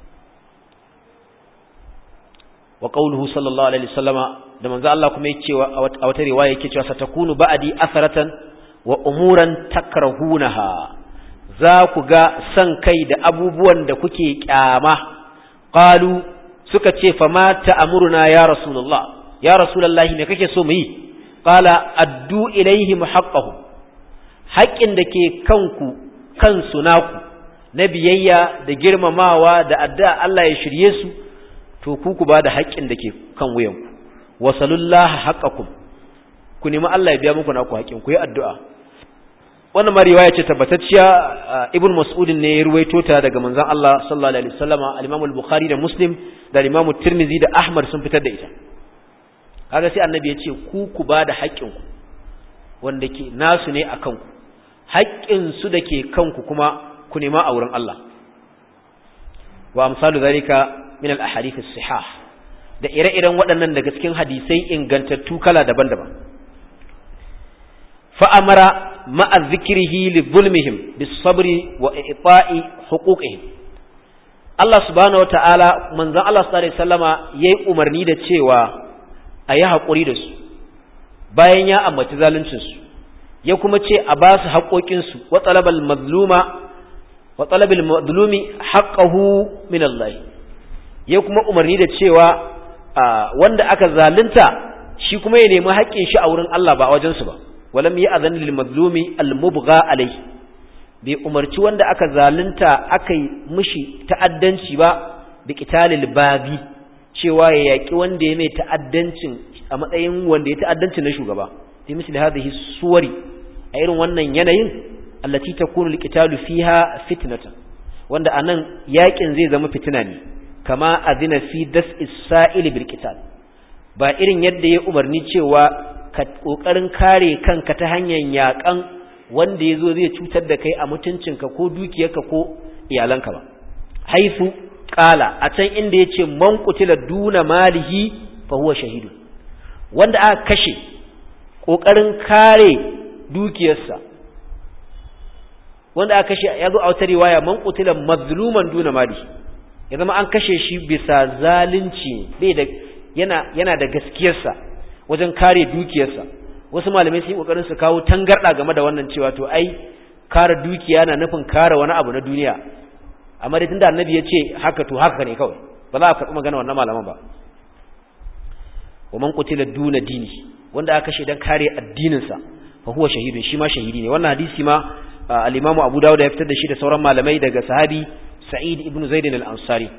wa qawluhu sallallahu alaihi wasallama da manzo Allah kuma yake cewa a wata riwaya yake cewa satakunu ba'di asaratan wa umuran takrahunaha za ku ga san kai da abubuwan da kuke kyama qalu suka ce fa ma ta'muruna ya rasulullah ya rasulullahi me kake so mu yi qala addu ilaihim haqqahum haƙƙin da ke kansu naku na biyayya da girmamawa da addu'a Allah ya shirye su to ku ba da haƙƙin da ke kan wuyanku wasallallahu haqqakum ku nemi Allah ya biya muku naku haƙƙin ku yi addu'a wannan ma riwaya ce tabbatacciya ibn mas'ud ne ya ruwaito ta daga manzon Allah sallallahu alaihi wasallama al-Imam al-Bukhari da Muslim da Imam Tirmidhi da Ahmad sun fitar da ita kaga sai annabi ya ce ku ba da haƙƙin ku wanda ke nasu ne akan ku haƙƙin su da ke kanku kuma ku nema a wurin Allah wa amsalu zalika min al-ahadith as-sihah da ire-iren waɗannan daga cikin hadisai ingantattu kala daban-daban fa amara ma'a dhikrihi li zulmihim bis-sabri wa i'ta'i huquqihim Allah subhanahu wata'ala manzon Allah sallallahu alaihi wasallama yayi umarni da cewa ayi hakuri da su bayan ya ambaci zaluncin su ya kuma ce a ba su haƙoƙinsu wa talabal mazlumi haqqahu min Allah ya kuma umarni da cewa wanda aka zalunta shi kuma ya nemi haƙƙin shi a wurin Allah ba a wajen su ba walam ya'zan lil mazlumi al mubgha alayhi bai umarci wanda aka zalunta aka yi mishi ta'addanci ba bi qitalil babi cewa ya yaki wanda ya mai ta'addancin a matsayin wanda ya ta'addanci na shugaba fi misli hadhihi suwari a irin wannan yanayin allati takunu alqitalu fiha fitnatan wanda anan yakin zai zama fitina ne kama azina fi das'is sa'il bil qital ba irin yadda ya umarni cewa ka kokarin kare kanka ta hanyar yakan wanda yazo zai cutar da kai a mutuncinka ko dukiyarka ko iyalanka ba haifu qala a can inda yace man qutila duna malihi fa huwa shahidun wanda aka kashe kokarin kare dukiyarsa wanda aka kashe ya zo a wata riwaya man qutila mazluman duna mali ya zama an kashe shi bisa zalunci bai da yana da gaskiyarsa wajen kare dukiyarsa wasu malamai sun yi kokarin su kawo tangarda game da wannan cewa to ai kare dukiya na nufin kare wani abu na duniya amma dai tunda annabi ya ce haka to haka ne kawai ba za a karɓi magana wannan malaman ba wa man qutila duna dini wanda aka kashe dan kare addininsa fa huwa shahidun shi ma shahidi ne wannan hadisi ma al-Imam Abu Dawud ya fitar da shi da sauran malamai daga sahabi Sa'id ibn Zaid al-Ansari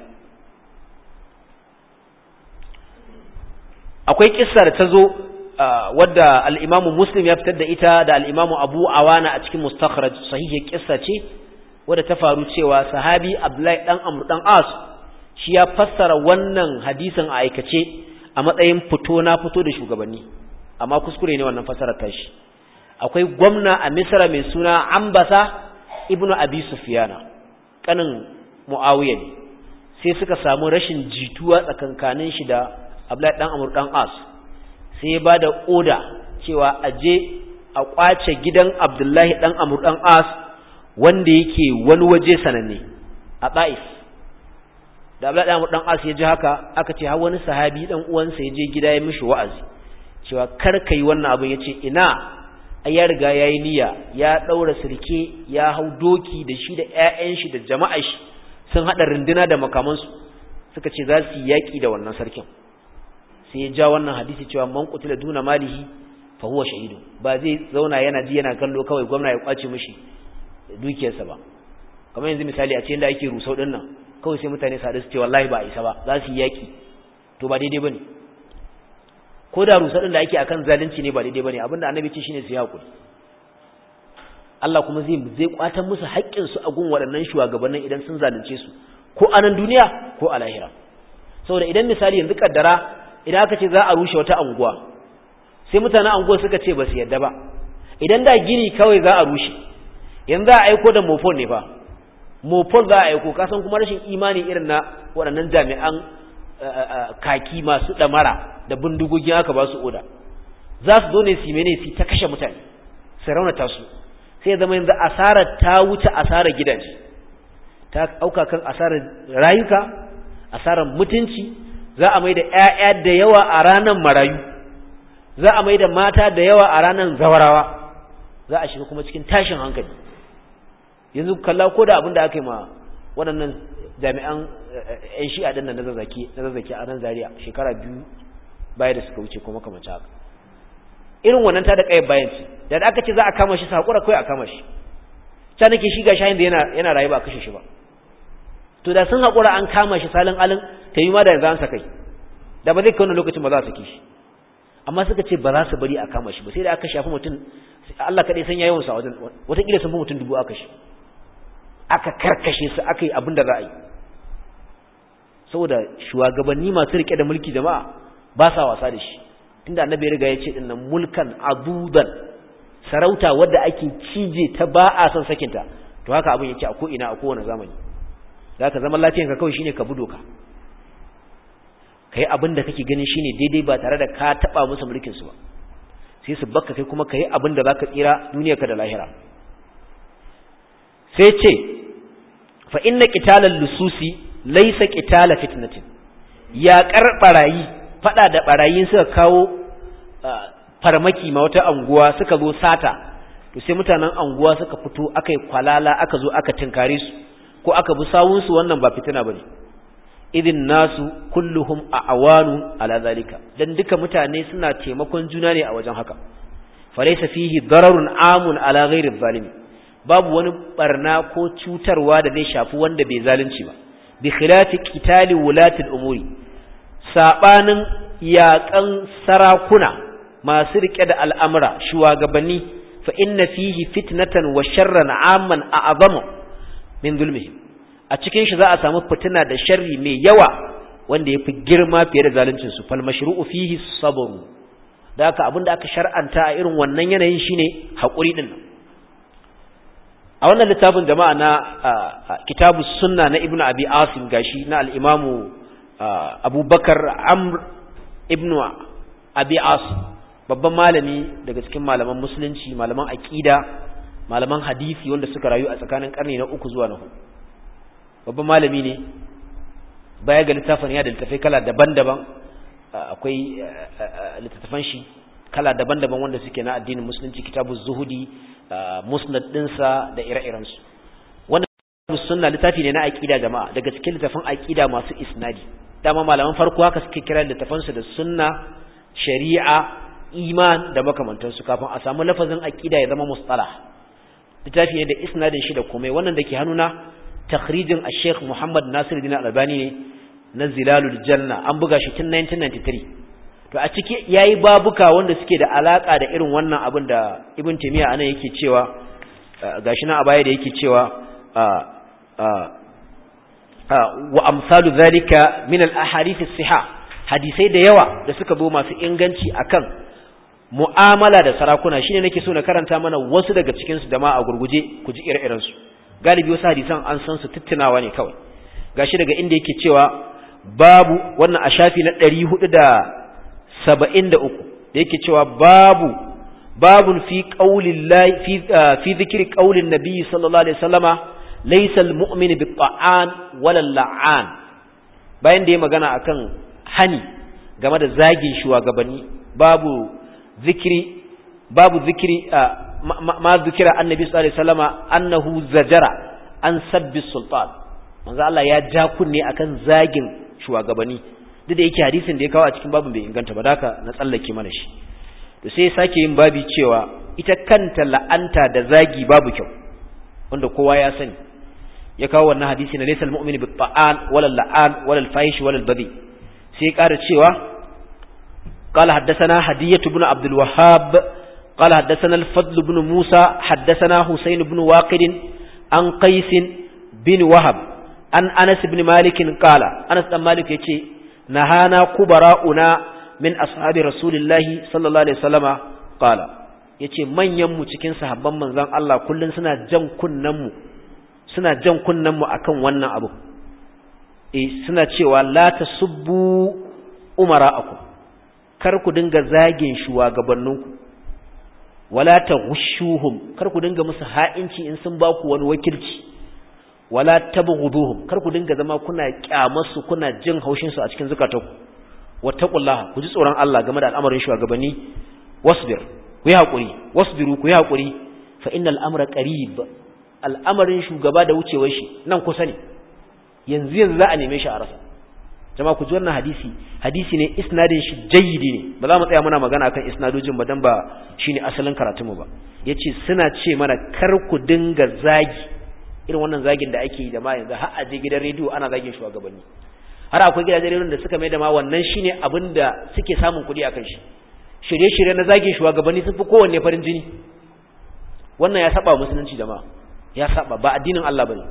akwai kissa da tazo wadda al-Imam Muslim ya fitar da ita da al-Imam Abu Awana a cikin Mustakhraj sahihi kissa ce wadda ta faru cewa sahabi Abdullahi dan Amr dan As shi ya fassara wannan hadisin a aikace a matsayin fito na fito da shugabanni amma kuskure ne wannan fassarar tashi akwai gwamna a Misra mai suna Ambasa ibnu Abi Sufyana kanin Muawiya ne sai suka samu rashin jituwa tsakankanin shi da Abdullahi dan Amr dan As sai ya bada oda cewa aje a kwace gidan Abdullahi dan Amr dan As wanda yake wani waje sananne a Taif da Abdullahi dan Amr dan As ya ji haka aka ce har wani sahabi dan uwansa ya je gida ya mishi wa'azi cewa kar kai wannan abin yace ina ai ya riga yayi niyya ya daura sirke ya hau doki da shi da ƴaƴan shi da jama'ar shi sun hada runduna da makamansu suka ce za su yaki da wannan sarkin sai ya ja wannan hadisi cewa man qutila duna malihi fa huwa shahidu ba zai zauna yana ji yana kallo kawai gwamna ya kwace mishi dukiyarsa ba kamar yanzu misali a ce inda ake rusau din nan kawai sai mutane su hadu su ce wallahi ba a isa ba za su yaki to ba daidai bane ko da rusau din da ake akan zalunci ne ba daidai bane abinda annabi ce shine su hakuri Allah kuma zai kwatan musu haƙƙin su a gun waɗannan shugabannin idan sun zalunce su ko a nan duniya ko a lahira saboda idan misali yanzu kaddara idan aka ce za a rushe wata anguwa sai mutanen anguwa suka ce ba su yadda ba idan da gini kawai za a rushe yanzu za a aiko da mofon ne fa mofon za a aiko kasan kuma rashin imani irin na waɗannan jami'an kaki masu ɗamara da bindigogin aka ba su oda za su zo ne su mene su ta kashe mutane su raunata su sai zama yanzu asarar ta wuce asarar gidaje ta auka kan asarar rayuka asarar mutunci za a mai da ƴaƴa da yawa a ranar marayu za a mai da mata da yawa a ranar zawarawa za a shiga kuma cikin tashin hankali yanzu kalla ko da abin da aka yi ma waɗannan jami'an ƴan shi'a ɗin na zazzaki a nan Zaria shekara 2 baya da suka wuce kuma kamar haka irin wannan ta da kai bayan ce da aka ce za a kama shi sakura kai a kama shi ta nake shi ga shayin da yana rayu ba a kashe shi ba to da sun hakura an kama shi salin alin ta yi ma da yanzu an sakai da ba zai kai wannan lokacin ba za su sake shi amma suka ce ba za su bari a kama shi ba sai da aka shafi mutum Allah kadai san yayin sa wajen wata kila sun fi mutum 1000 aka shi aka karkashe su aka yi abin da za a yi saboda shugabanni masu rike da mulki jama'a ba sa wasa da shi tunda annabi ya riga ya ce dinnan mulkan adudan sarauta wadda ake cije ta ba a son sakinta to haka abin yake a ko ina a kowane zamani zaka zaman lafiyarka kawai shine ka bi doka kai abin da kake ganin shine daidai ba tare da ka taba musu mulkin su ba sai su bakka kai kuma kai abin da zaka tsira duniyarka da lahira sai ce fa inna qitalal lususi laysa qitala fitnatin ya barayi fada da barayin suka kawo farmaki ma wata anguwa suka zo sata to sai mutanen anguwa suka fito akai kwalala aka zo aka tinkare su ko aka bi sawun su wannan ba fitina bane idin nasu kulluhum a'wanu ala zalika dan duka mutane suna taimakon juna ne a wajen haka falaysa fihi dararun amun ala ghairi zalimi babu wani barna ko cutarwa da zai shafi wanda bai zalunci ba bi khilafi qitali wulati al-umuri sabanin yaƙan sarakuna masu rike da al'amura shugabanni fa inna fihi fitnatan wa sharran amman a'zamu min zulmihim a cikin shi za a samu fitina da sharri mai yawa wanda yafi girma fiye da zaluncin su fal mashru'u fihi sabr da haka abinda aka shar'anta a irin wannan yanayin shine hakuri din a wannan littafin jama'a na kitabus sunna na ibnu abi asim gashi na al-imamu abubakar amr ibnu abi asim babban malami daga cikin malaman musulunci, malaman aqida, malaman hadisi wanda suka rayu a tsakanin karni na 3 zuwa na 4. Babban malami ne, baya ga littafin ya da littafai kala daban-daban, akwai littafan shi kala daban-daban wanda suke na addinin musulunci, kitabu zuhudi, musnad dinsa da ire-iren su. Wannan sunna littafi ne na aqida jama'a, daga cikin littafan aqida masu isnadi. Dama malaman farko haka suke kira littafan su da sunna, shari'a, iman da makamantan su, kafin a samu lafazin aqida ya zama mustalah. Littafi ne da isnadin shi da komai. Wannan dake hannuna takhrijin al-Sheikh Muhammad Nasiruddin Al-Albani ne na Zilalul Janna, an buga shi tun 1993. to a ciki yayi babuka wanda suke da alaka da irin wannan abin da Ibn Taymiyyah anan yake cewa gashi na a baya da yake cewa wa amsalu zalika min al-ahadith as-sihah, hadisai da yawa da suka zo masu inganci akan mu'amala da sarakuna. Shine nake so na karanta mana wasu daga cikin su da ma a gurguje ku ji ire-iren su. Galibi wasu hadisan an san su tuttunawa ne kawai. Gashi daga inda yake cewa babu wannan a shafi na 473 da yake cewa babun fi qaulillahi fi dhikri qaulin nabiy sallallahu alaihi wasallama laysa almu'minu bit-ta'an wala al-la'an. Bayan da ya magana akan hani game da zagin shugabanni, babu zikri ma zikira annabi sallallahu alaihi wasallama annahu zajara an sabbi sultan. Manzo Allah ya ja kunne akan zagin shugabanni, duk da yake hadisin da ya kawo a cikin babin bai inganta ba, daka na tsallake mana shi. To sai ya sake yin babi cewa ita kanta la'anta da zagi babu kyau, wanda kowa ya sani. Ya kawo wannan hadisi na laysal mu'minu bit-ta'an wala al-la'an wala al-fahish wala al-badi. Sai ya ƙara cewa qala haddathana hadiyatu ibn abdul wahhab qala haddathana al-fadl ibn musa haddathana husayn ibn waqid an qais bin wahab an anas ibn malik qala anas dan malik yace nahana kubara'una min ashabi rasulillahi sallallahu alaihi wasallama qala yace manyan mu cikin sahabban manzon Allah kullun suna jan kunnan mu akan wannan abu. Suna cewa la tasubbu umara'akum, kar ku dinga zagin shugabanninku, wala taghushuhum, kar ku dinga musu ha'inci in sun ba ku wani wakilci, wala tabghuduhum, kar ku dinga zama kuna kyamarsu kuna jin haushin su a cikin zakatanku. Wattaqullaha, ku ji tsoron Allah game da al'amarin shugabanni. Wasbir, ku yi hakuri. Wasbiru, ku yi hakuri. Fa innal amra qarib, al'amarin shugaba da wucewar shi nan kusa ne, yanzu za a neme shi a rasa. Jama'a ku ji wannan hadisi ne isnadin shi jayyidi ne, ba za mu tsaya muna magana akan isnadojin ba dan ba shine asalin karatunmu ba. Yace suna ce mana kar ku dinga zagi irin wannan zagin da ake yi da ma yanzu har a je gidan rediyo ana zagin shugabanni, har akwai gidajen rediyon da suka mai da ma wannan shine abin da suke samun kuɗi akan shi. Shirye-shirye na zagin shugabanni sun fi kowanne farin jini. Wannan ya saba musulunci jama'a, ya saba, ba addinin Allah bane.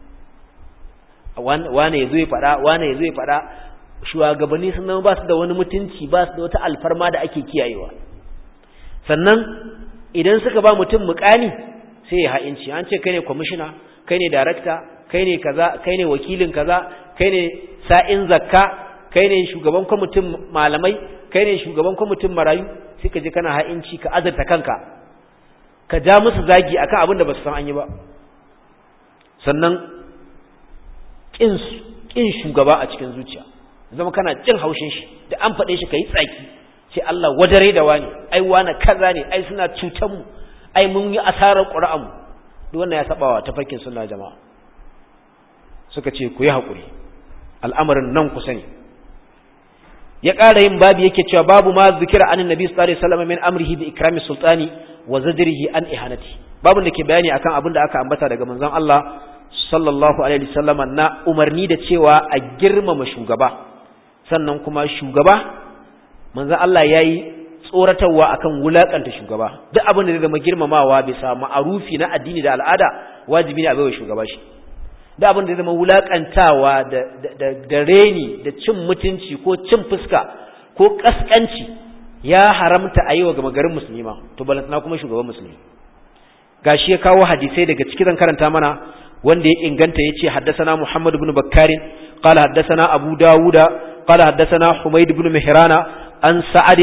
Wane yazo ya fada shugabanni sun zama ba su da wani mutunci, ba su da wata alfarma da ake kiyayewa. Sannan idan suka ba mutum mukami sai ya ha'inci, an ce kai ne commissioner, kai ne director, kai ne kaza, kai ne wakilin kaza, kai ne sa'in zakka, kai ne shugaban kwamitin malamai, kai ne shugaban kwamitin marayu, sai ka je kana ha'inci ka azarta kanka, ka ja musu zagi akan abin da ba su san an yi ba. Sannan kin shugaba a cikin zuciya, zama kana jin haushin shi, da an faɗe shi ka yi tsaki, ce Allah wadare da wani, ai wani kaza ne, ai suna cutan mu, ai mun yi asarar ƙura'an mu. Duk wannan ya sabawa tafarkin sunna jama'a. Suka ce ku yi haƙuri, al'amarin nan kusa ne. Ya ƙara yin babu yake cewa babu ma zikira anin nabi sallallahu alaihi wasallam min amrihi bi ikrami sultani wa zadrihi an ihanati. Babun da ke bayani akan abin da aka ambata daga manzon Allah sallallahu alaihi wasallam na umarni da cewa a girmama shugaba, sannan kuma shugaba manzon Allah yayi tsoratarwa akan wulakanta shugaba. Duk abin da zai zama girmamawa bisa ma'arufi na addini da al'ada wajibi ne a baiwa shugaba shi. Da abin da zai zama wulakantawa da reni da cin mutunci ko cin fuska ko kaskanci ya haramta a yi wa gama garin musulmi ma, to balantana kuma shugaban musulmi. Gashi ya kawo hadisai daga ciki zan karanta mana wanda ya inganta yace haddathana Muhammad ibn Bakkarin qala haddathana Abu Dawuda qala haddathana Humayd ibn Mihrana an Sa'ad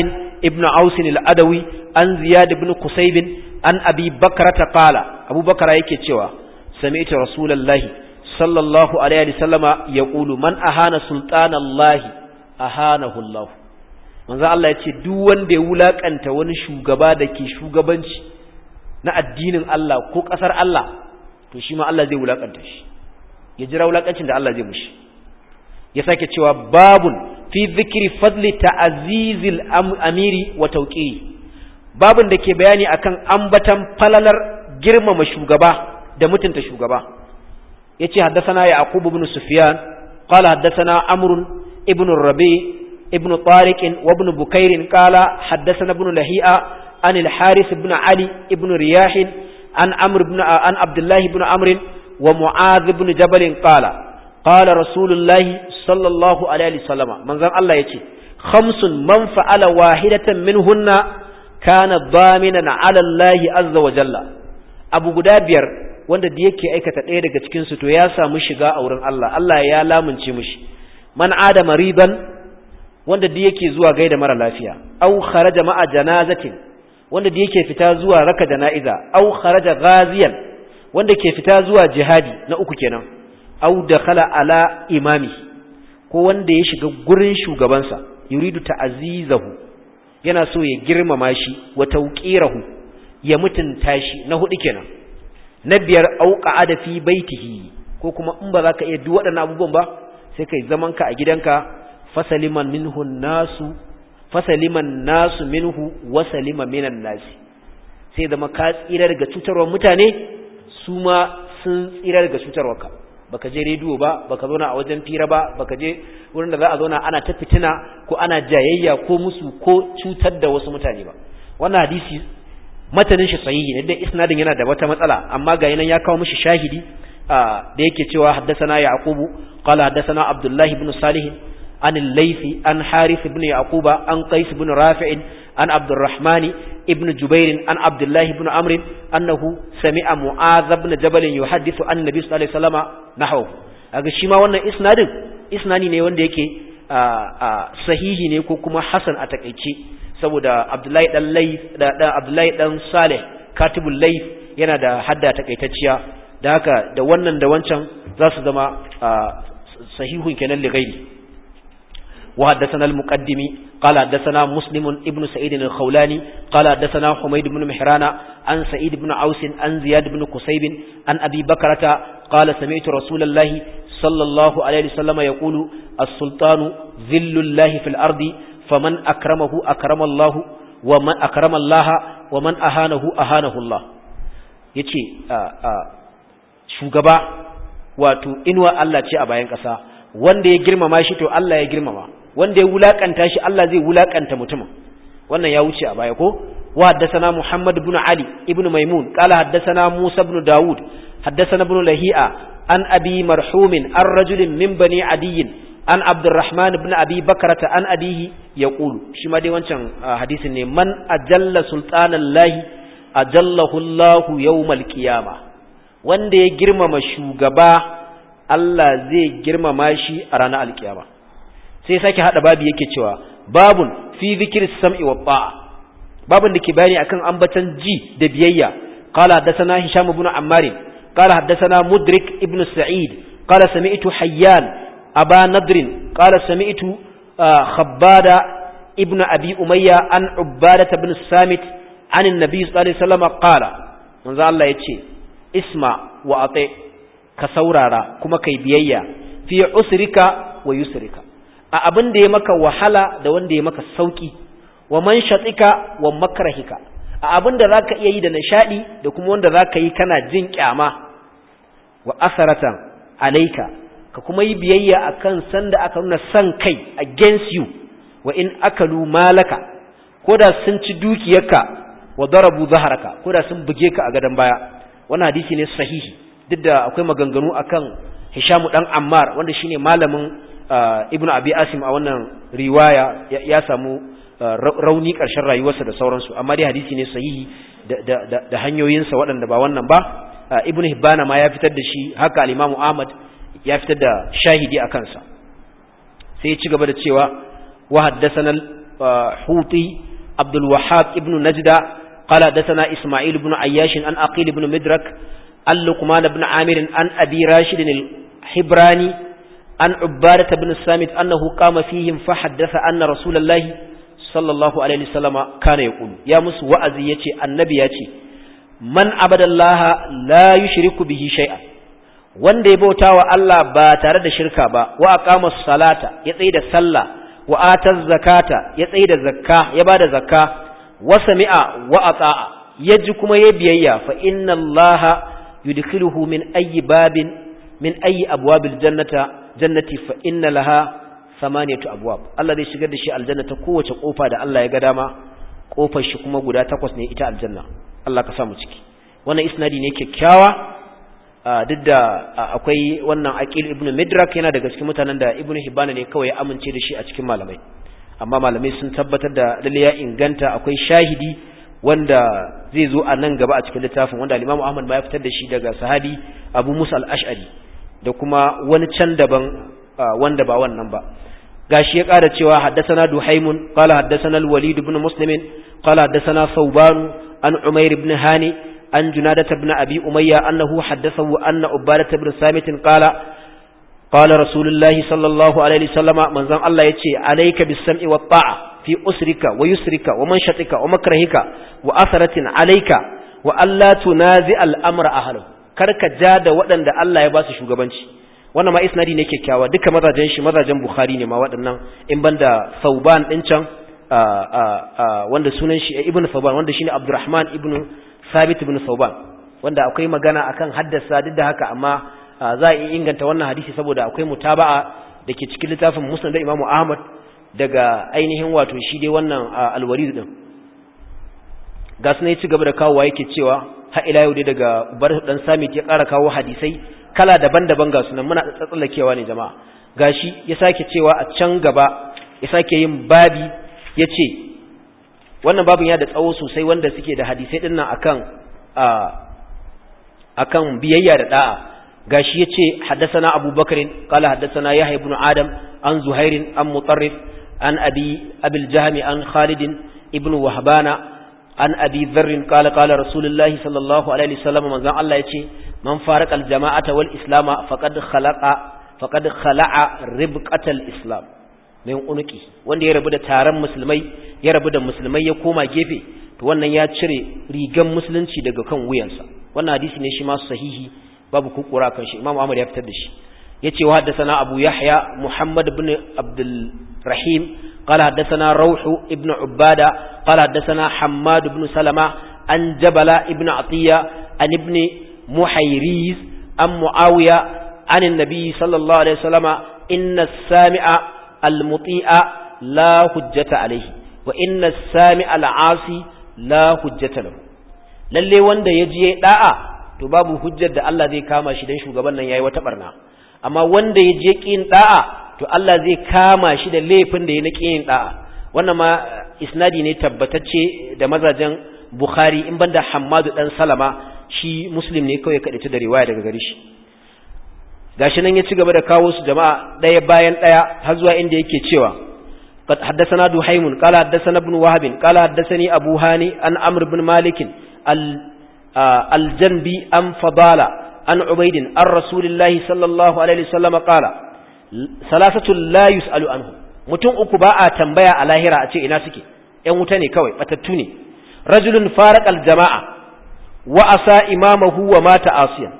ibn Aus al-Adawi an Ziyad ibn Qusayb an Abi Bakrata qala Abu Bakra yake cewa sami'tu Rasulullahi sallallahu alaihi wasallama yaqulu man ahana sultanallahi ahanahu Allah. Manzo Allah yace duk wanda ya wulakanta wani shugaba dake shugabanci na addinin Allah ko kasar Allah to shi ma Allah zai wulakanta shi, ya jira wulakancin da Allah zai mushi. Ya sake cewa babun fi dhikri fadli ta'azizil amiri wa tawqiri, babun da ke bayani akan ambatan falalar girmama shugaba da mutunta shugaba. yace haddathana Yaqub ibn Sufyan qala haddathana Amr ibn Rabi ibn Tariq wa ibn Bukair qala haddathana ibn Lahi'a an al-Harith ibn Ali ibn Riyah an Abdullah ibn Amr wa Mu'adh ibn Jabal qala qala Rasulullah sallallahu alaihi wasallam manzon Allah yace khamsun man fa'ala wahidatan minhunna kana dhaminan 'ala Allah azza wa jalla. Abu guda biyar wanda da yake aikata ɗaya daga cikin su to ya samu shiga a wurin Allah, Allah ya lamunce mishi. Man ada mariban, wanda da yake zuwa gaida mara lafiya, au kharaja ma'a janazatin, wanda da yake fita zuwa raka jana'iza, au kharaja ghaziyan, wanda ke fita zuwa jihadi, na uku kenan, au dakhala ala imami, ko wanda ya shiga gurin shugabansa, yuridu ta'azizahu, yana so ya girmama shi, wa tawqirahu, ya mutunta shi, na hudu kenan. Na biyar auqa da fi baitihi, ko kuma in ba za ka iya duk waɗannan abubuwan ba sai kai zaman ka a gidanka, fasaliman nasu minhu wa salima minan nasi, sai zama ka tsira daga cutarwar mutane, su ma sun tsira daga cutarwarka. Baka je rediyo ba, baka zauna a wajen fira ba, baka je wurin da za a zauna ana ta fitina ko ana jayayya ko musu ko cutar da wasu mutane ba. Wannan hadisi matanin shi sahihi ne, da isnadin yana da wata matsala, amma ga yanan ya kawo mishi shahidi da yake cewa haddathana Yaqubu qala haddathana Abdullah ibn Salih an al-Laythi an Harith ibn Yaquba an Qais ibn Rafi' an Abdurrahman ibn Jubair an Abdullah ibn Amr annahu sami'a Mu'adh ibn Jabal yuhaddithu an Nabi sallallahu alaihi wasallam nahwu. Aga shi ma wannan isnadi ne wanda yake sahihi ne ko kuma hasan a takeice, saboda Abdullahi dan Salih katibul Layth yana da hadda takaitacciya, da haka da wannan da wancan za su zama sahihun kenan li ghairi. Wa haddathana al-Muqaddimi qala haddathana Muslim ibn Sa'id al-Khawlani qala haddathana Humayd ibn Mihrana an Sa'id ibn Aus an Ziyad ibn Qusayb an Abi Bakrata qala sami'tu Rasulullahi sallallahu alaihi wasallam yaqulu as-sultanu dhillullahi fil ardi faman akramahu akrama Allah wa man akrama Allah wa man ahanahu ahanahu Allah. Yace shugaba wato inuwa Allah ce a bayan ƙasa, wanda ya girmama shi to Allah ya girmama, wanda ya wulakanta shi Allah zai wulakanta mutumin. Wannan ya wuce a baya ko. Wa haddathana Muhammad ibn Ali ibn Maimun qala haddathana Musa ibn Dawud haddathana ibn Lahi'a an Abi Marhum an rajulin min bani Adiy an Abdurrahman ibn Abi Bakrata an abihi yaqulu, shi ma dai wancan hadisin ne, man ajalla sultanallahi ajallahu Allahu yawmal qiyamah, wanda ya girmama shugaba Allah zai girmama shi a ranar alkiyama. Sai sake hada babu yake cewa babun fi zikri sam'i wa ta'a, babun da ke bayani akan ambatan ji da biyayya. Qala haddathana Hisham ibn Ammar qala haddathana Mudrik ibn Sa'id qala sami'tu Hayyan Aba Nadr qala sami'tu Khabbada ibn Abi Umayya an Ubadah ibn Samit an an-nabi sallallahu alaihi wasallam qala, manzo Allah yace isma wa ati, ka saurara kuma kai biyayya, fi usrika wa yusrika, a abin da ya maka wahala da wanda ya maka sauki, wa man shatika wa makrahika, a abin da zaka iya yi da nishadi da kuma wanda zaka yi kana jin kyama, wa asaratan alayka, ka kuma yi biyayya akan sanda aka nuna san kai against you, wa in akalu malaka, koda sun ci dukiyarka, wa darabu zaharaka, koda sun buge ka a gadan baya. Wannan hadisi ne sahihi, duk da akwai maganganu akan Hisham dan Ammar wanda shine malamin Ibn Abi Asim a wannan riwaya, ya samu rauni ƙarshen rayuwarsa da sauransu, amma dai hadisi ne sahihi da hanyoyinsa waɗanda ba wannan ba. Ibn Hibbana ma ya fitar da shi, haka al-Imam Ahmad ya fitar da shahidi a kansa. Sai ya ci gaba da cewa wa haddathana al-Huti Abdul Wahhab ibn Najda qala hadathana Isma'il ibn Ayyash an Aqil ibn Midrak an Luqman ibn Amir an Abi Rashid al-Hibrani an Ubadah ibn Samit annahu qama fihim fa haddatha anna Rasulullahi sallallahu alaihi wasallama kana yaqulu ya musu wa'azi yace annabi yace man abadallaha la yushriku bihi shay'an wanda ya bauta wa Allah ba tare da shirka ba wa aqama salata ya tsaye da sallah wa ataz zakata ya tsaye da zakka ya bada zakka wa sami'a wa ata'a yaji kuma ya biyayya fa inna Allaha yudkhiluhu min ayyi abwabil jannati fa inna laha samaniyatu abwab Allah zai shigar da shi aljanna ta kowace kofa da Allah ya ga dama kofar shi kuma guda 8 ne ita aljanna Allah ka sa mu ciki wannan isnadi ne kyakkyawa duk da akwai wannan Aqil ibn Midrak yana daga cikin mutanen da Ibn Hibban ne kawai ya amince da shi a cikin malamai amma malamai sun tabbatar da lalle ya inganta akwai shahidi wanda zai zo a nan gaba a cikin littafin wanda Imam Ahmad ma ya fitar da shi daga sahabi Abu Musa al-Ash'ari da kuma wani can daban wanda ba wannan ba gashi ya ƙara cewa haddathana Duhaymun qala haddathana al-Walid ibn Muslim qala haddathana Thawban an Umayr ibn Hani an Junadah ibn Abi Umayya annahu haddathahu anna Ubadah ibn Samit qala Rasulullahi sallallahu alaihi wasallam manzon Allah yace alayka bis-sam'i wat-ta'a fi usrika wa yusrika wa manshatika wa makrahika wa atharatin alayka wa alla tunazi al-amra ahlahu karka ja da waɗanda Allah ya ba su shugabanci wannan ma isnadi ne kyakkyawa duka mazajen Bukhari ne ma waɗannan in banda Thawban din can wanda sunan shi Ibn Thawban wanda shine Abdurrahman ibn Thabit ibn Thawban wanda akwai magana akan haddasa duk da haka amma za a inganta wannan hadisi saboda akwai mutaba'a dake cikin littafin Musnad Imam Ahmad daga ainihin wato shi dai wannan al-Walid din gas ne ci gaba da kawowa yake cewa har ila yau dai daga Ubar dan Samit ya ƙara kawo hadisai kala daban-daban ga sunan muna tsatsallakewa ne jama'a gashi ya sake cewa a can gaba ya sake yin babi yace wannan babin ya da tsawo sosai wanda suke da hadisai din nan akan biyayya da da'a gashi yace haddathana Abu Bakr qala haddathana Yahya ibn Adam an Zuhair an Mutarrif an Abil Jahmi an Khalid ibn Wahbana an Abi Dharr qala Rasulullahi sallallahu alaihi wasallam manzon Allah yace man farqa al-jama'ata wal islama faqad khala'a ribqatal islam min unuki wanda ya rabu da taron musulmai ya rabu da musulmai ya koma gefe to wannan ya cire rigan musulunci daga kan wuyansa wannan hadisi ne shi ma sahihi babu kukura kan shi Imam Ahmad ya fitar da shi yace wa haddathana Abu Yahya Muhammad ibn Abdul Rahim qala haddathana Rawh ibn Ubada qala haddathana Hammad ibn Salama an Jabala ibn Atiya an ibn Muhayriz an Muawiya an an-nabi sallallahu alaihi wasallama inna as-sami'a al-muti'a la hujjata alayhi wa inna as-sami'a al-'asi la hujjata lahu lalle wanda yaji da'a to babu hujjar da Allah zai kama shi dan shugaban nan yayi wata barna amma wanda yaje kin da'a to Allah zai kama shi da laifin da yayi na kin da'a wannan ma isnadi ne tabbatacce da mazajen Bukhari in banda Hammadu dan Salama shi Muslim ne kawai kadace da riwaya daga gare shi gashi nan ya ci gaba da kawo su jama'a daya bayan daya har zuwa inda yake cewa qad haddathana Duhaymun qala haddathana ibn Wahab qala haddathani Abu Hani an Amr ibn Malik al-Janbi an Fadala an Ubayd an Rasulillahi sallallahu alaihi wasallam qala salasatu la yusalu anhu mutum uku ba a tambaya a lahira a ce ina suke ƴan wuta ne kawai batattu ne rajulun faraqal jama'a wa asa imamahu wa mata asiyan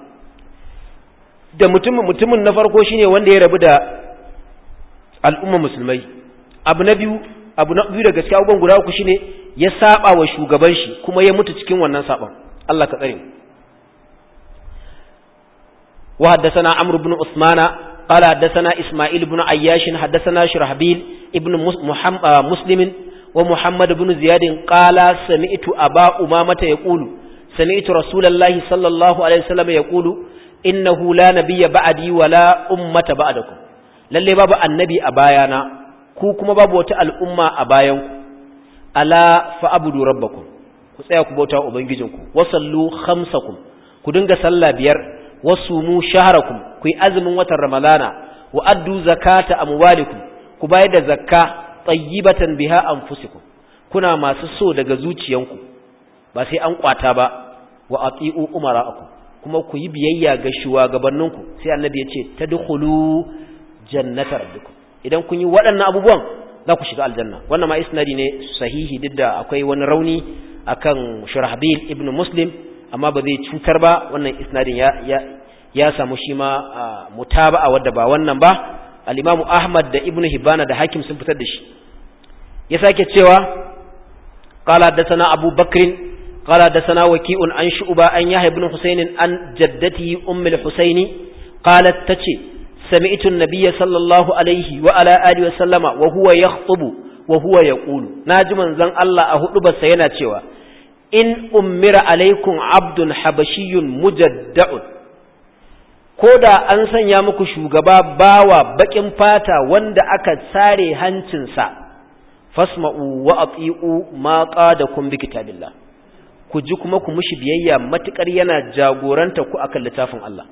da mutumin na farko shine wanda ya rabu da al'umma musulmai abu na biyu da gaskiya uban guda uku shine ya saba wa shugaban shi kuma ya mutu cikin wannan saban Allah ka tsare wa haddathana amr ibn usmana qala haddathana isma'il ibn ayyash haddathana shurahbil ibn muslim wa muhammad ibn ziyad qala sami'tu aba umamata yaqulu sami'tu rasulullahi sallallahu alaihi wasallam yaqulu innahu la nabiyya ba'di wala ummata ba'dakum lalle babu annabi a bayana ku kuma babu wata al'umma a bayanku ala fa'budu rabbakum ku tsaya ku bauta ubangijinku wasallu khamsakum ku dinga sallah biyar wasumu shahrakum ku yi azumin watan ramadana wa addu zakata amwalikum ku bayar da zakka tayyibatan biha anfusikum kuna masu so daga zuciyanku ba sai an kwata ba wa ati'u umara'akum kuma ku yi biyayya ga shugabanninku sai annabi ya ce tadkhulu jannata rabbikum idan kun yi waɗannan abubuwan za ku shiga aljanna wannan ma isnadi ne sahihi duk da akwai wani rauni akan Shurahbil ibn Muslim amma ba zai cutar ba wannan isnadin ya samu shi ma mutaba'a wadda ba wannan ba al-Imam Ahmad da Ibn Hibban da Hakim sun fitar da shi ya sake cewa qala hadathana Abu Bakr qala hadathana Waki'un an Shu'ba an Yahya ibn Husayn an jaddati Umm al-Husayn qalat tace sami'tu an-nabiyya sallallahu alaihi wa ala alihi wa sallama wa huwa yakhutubu wa huwa yaqulu naji manzon Allah a hudubarsa yana cewa in ummira alaikum abdun habashiyyun mujadda'un koda an sanya muku shugaba bawa bakin fata wanda aka tsare hancinsa fasma'u wa ati'u ma qadakum bi kitabillah ku ji kuma ku mushi biyayya matukar yana jagoranta ku akan littafin Allah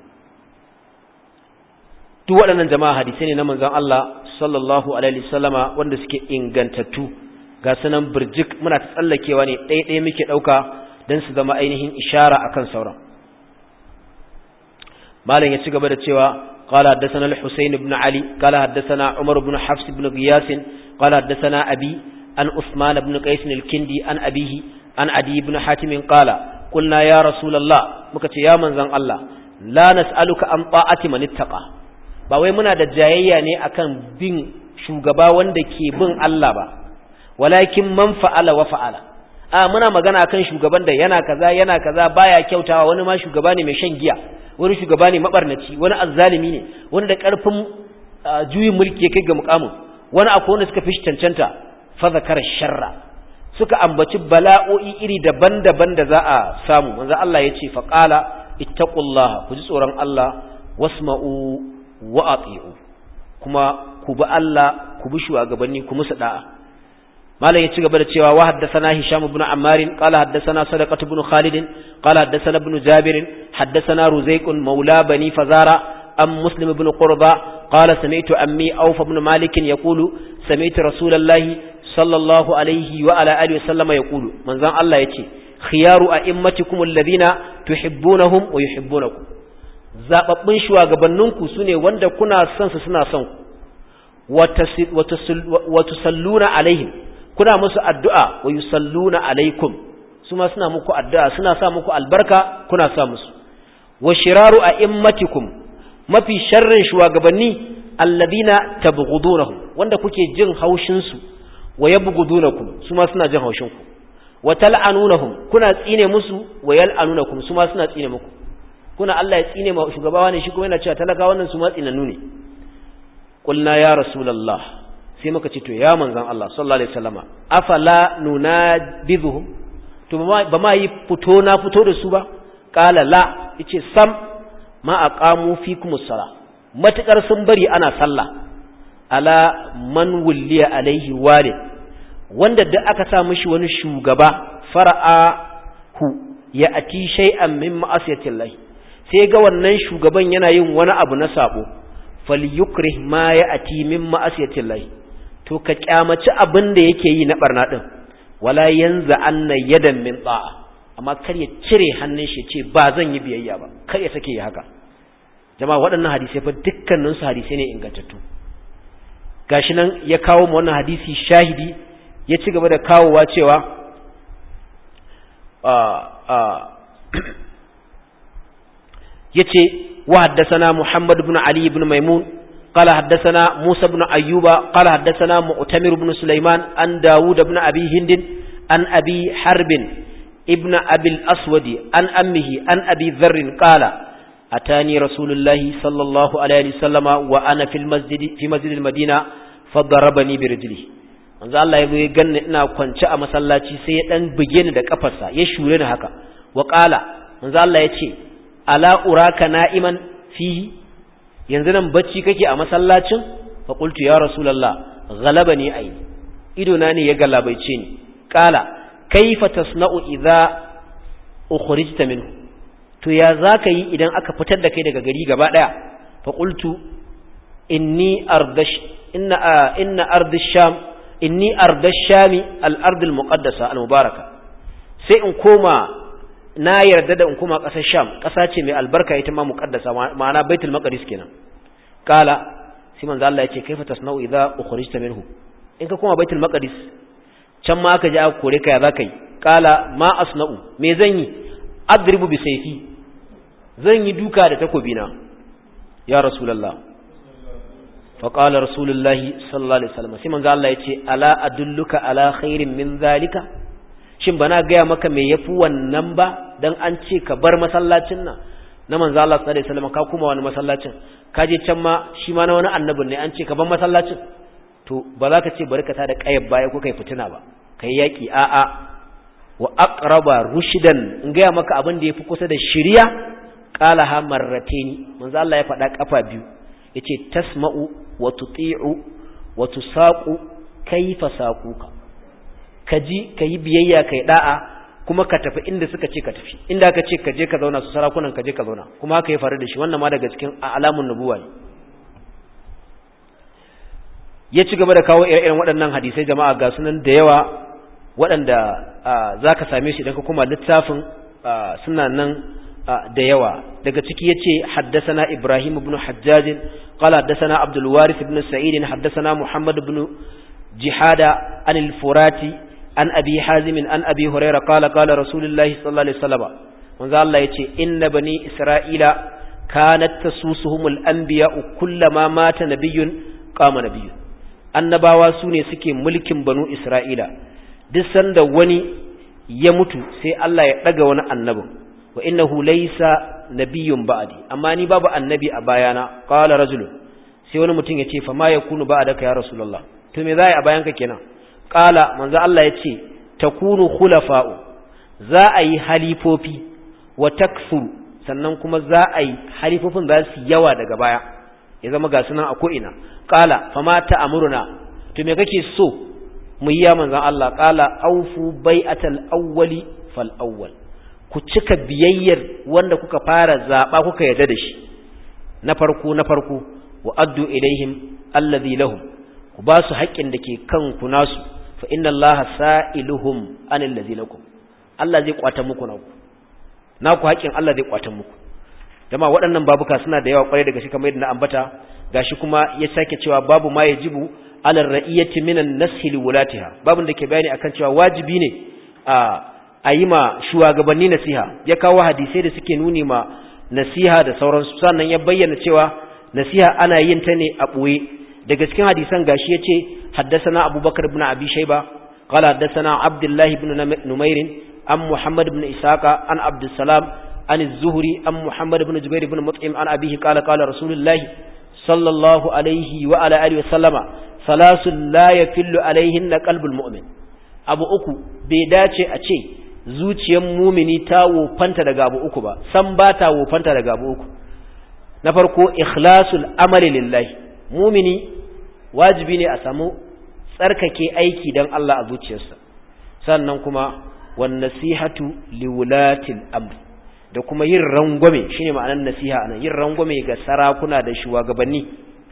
duk waɗannan jama'a hadisi ne na manzon Allah sallallahu alaihi wasallama wanda suke ingantattu ga sanan burjik muna ta tsallakewa ne ɗaya muke ɗauka don su zama ainihin ishara akan sauran malam ya ci gaba da cewa qala haddathana al-Husayn ibn Ali qala haddathana Umar ibn Hafs ibn Ghiyas qala haddathana abi an Uthman ibn Qais al-Kindi an abihi an Adi ibn Hatim qala qulna ya rasulullah muka ce ya manzon Allah la nas'aluka an ta'ati man ittaqa ba wai muna da jayayya ne akan bin shugaba wanda ke bin Allah ba walakin man fa'ala wa fa'ala muna magana akan shugaban da yana kaza baya kyautawa wani ma shugaba ne mai shan giya wani shugaba ne mabarnaci wani azzalimi ne wani da karfin juyin mulki ya kai ga mukamin wani akwai wanda suka fi cancanta fa zakara sharra suka ambaci bala'o'i iri daban-daban da za a samu manzo Allah ya ce fa qala ittaqullaha ku ji tsoron Allah wasma'u wa ati'u kuma ku bi Allah ku bi shugabanni ku musu da'a malam ya ci gaba da cewa wa haddathana Hisham ibn Ammar qala haddathana Sadaqah ibn Khalid qala haddathana ibn Jabir haddathana Ruzayq mawla bani Fazara am Muslim ibn Qurba qala sami'tu ammi Auf ibn Malik yaqulu sami'tu Rasulullahi sallallahu alaihi wa ala alihi wa sallama yaqulu manzon Allah yace khiyaru a'immatikum alladhina tuhibbunahum wa yuhibbunakum zababbun shugabanninku sune wanda kuna son su suna son ku wa tusalluna alaihim kuna musu addu'a wa yusalluna alaikum su ma suna muku addu'a suna sa muku albarka kuna sa musu wa shiraru a'immatikum mafi sharrin shugabanni alladhina tabghudunahum wanda kuke jin haushin su wa yabghudunakum su ma suna jin haushin ku wa tal'anunahum kuna tsine musu wa yal'anunakum su ma suna tsine muku kuna Allah ya tsine ma shugabawa ne shi kuma yana cewa talaka wannan su ma tsinannu ne qulna ya rasulullah sai muka ce to ya manzon Allah sallallahu alaihi wasallama afala nunabidhuhum to ba ma yi fito na fito da su ba qala la yace sam ma aqamu fikumus sala matakar sun bari ana sallah ala man wulliya alaihi walid wanda da aka sa mishi wani shugaba fara'ahu ya ati shay'an min ma'asiyatillahi sai ga wannan shugaban yana yin wani abu na sabo falyukrih ma ya ati min ma'asiyatillahi to ka kyamaci abin da yake yi na barna din wala yanza anna yadan min ta'a amma kar ya cire hannun shi ce ba zan yi biyayya ba kar ya sake yi haka jama'a waɗannan hadisi fa dukkanin su hadisi ne ingantattu gashi nan ya kawo mu wannan hadisi shahidi ya ci gaba da kawowa cewa yace wa haddathana Muhammad ibn Ali ibn Maimun qala haddathana Musa ibn Ayyuba qala haddathana Mu'tamir ibn Sulaiman an Dawud ibn Abi Hind an Abi Harb ibn Abi al-Aswad an ammihi an Abi Dharr qala atani Rasulullahi sallallahu alaihi wasallam wa ana fi masjid al-Madina fadarabani bi rijlihi manzo Allah ya zo ya ganni ina kwance a masallaci sai ya dan buge ni da kafarsa ya shure ni haka wa qala manzo Allah ya ce ala uraka na'iman fihi yanzu nan bacci kake a masallacin fa qultu ya rasulullah ghalabani aini ido na ne ya galabaice ni qala kaifa tasna'u idza ukhrijta minhu to ya zaka yi idan aka fitar da kai daga gari gaba daya fa qultu inni ardash inna ardish sham inni arda shami al-ard al-muqaddasa al-mubaraka sai in koma na yarda da in koma ƙasar sham ƙasa ce mai albarka ita ma muqaddasa ma'ana baitul maqdis kenan qala sai manzo Allah yace kaifa tasna'u idza ukhrijta minhu in ka koma baitul maqdis can ma aka ji aka kore ka ya zaka yi qala ma asna'u me zan yi adribu bi sayfi zan yi duka da takobina ya rasulullah fa qala rasulullahi sallallahu alaihi wasallam sai manzo Allah yace ala adulluka ala khairin min zalika shin bana gaya maka me yafi wannan ba dan an ce ka bar masallacin nan na manzo Allah sallallahu alaihi wasallam ka kuma wani masallacin ka je can ma shi ma na wani annabin ne an ce ka bar masallacin to ba za ka ce bari ka tada kayar baya ko kai fitina ba kai yaki a'a wa aqraba rushdan in gaya maka abin da yafi kusa da shiriya qalaha marrataini manzo Allah ya faɗa kafa biyu yace tasma'u wa tuti'u wa tusaqu kayfa saquka kaji kayi biyayya kai da'a kuma ka tafi inda suka ce ka tafi inda aka ce ka je ka zauna su sarakunan ka je ka zauna kuma haka ya faru da shi wannan ma daga cikin alamun nubuwa ne ya ci gaba da kawo irin waɗannan hadisai jama'a ga sunan da yawa waɗanda zaka same shi idan ka kuma littafin suna nan da yawa daga ciki yace haddathana Ibrahim ibn Hajjaj qala haddathana Abdul Warith ibn Sa'id haddathana Muhammad ibn Jihada an al-Furati an Abi Hazim an Abi Hurairah qala qala Rasulullahi sallallahu alaihi wasallam manzo Allah yace inna bani Isra'ila kanat tasusuhumul anbiya'u kullama mata nabiyyun qama nabiyyun annabawa sune suke mulkin banu Isra'ila duk sanda wani ya mutu sai Allah ya daga wani annabin wa innahu laysa nabiyyun ba'di amma ni babu annabi a bayana qala rajul sai wani mutum yace fa ma yakunu ba'daka ya rasulullah to me zai a bayanka kenan qala manzo Allah yace takunu khulafa'u za a yi halifofi wa takfur sannan kuma za a yi halifofin za su yawa daga baya ya zama ga sunan a ko ina qala fa ma ta'muruna to me kake so mu yi ya manzo Allah qala awfu bai'atal awwali fal awwal ku cika biyayyar wanda kuka fara zaba kuka yarda da shi na farko wa addu ilaihim alladhi lahum ku ba su haƙƙin da ke kanku nasu fa inna allaha sa'iluhum anil ladzi lakum Allah zai kwata muku naku haƙƙin Allah zai kwata muku dama waɗannan babuka suna da yawa kwarai daga shi kamar yadda na ambata gashi kuma ya sake cewa babu ma yajibu alal ra'iyati minan nashi liwulatiha babun da ke bayani akan cewa wajibi ne a yi ma shugabanni nasiha ya kawo hadisai da suke nuni ma nasiha da sauransu sannan ya bayyana cewa nasiha ana yin ta ne a ɓoye daga cikin hadisan gashi yace haddathana abubakar ibn abi shayba qala haddathana abdullah ibn numair am muhammad ibn isaqa an abdus salam an az-zuhri am muhammad ibn jubair ibn mut'im an abihi qala qala rasulullah sallallahu alayhi wa ala alihi wa sallama salasul la yafillu alayhinna qalbul mu'min abu uku bai dace a ce zuciyar mumini ta wofanta daga abu uku ba san ba ta wofanta daga abu uku na farko ikhlasul amali lillahi mumini wajibi ne a samu tsarkake aiki dan Allah a zuciyarsa sannan kuma wan nasihatu liwulatil amr da kuma yin rangwame shine ma'anar nasiha anan yin rangwame ga sarakuna da shugabanni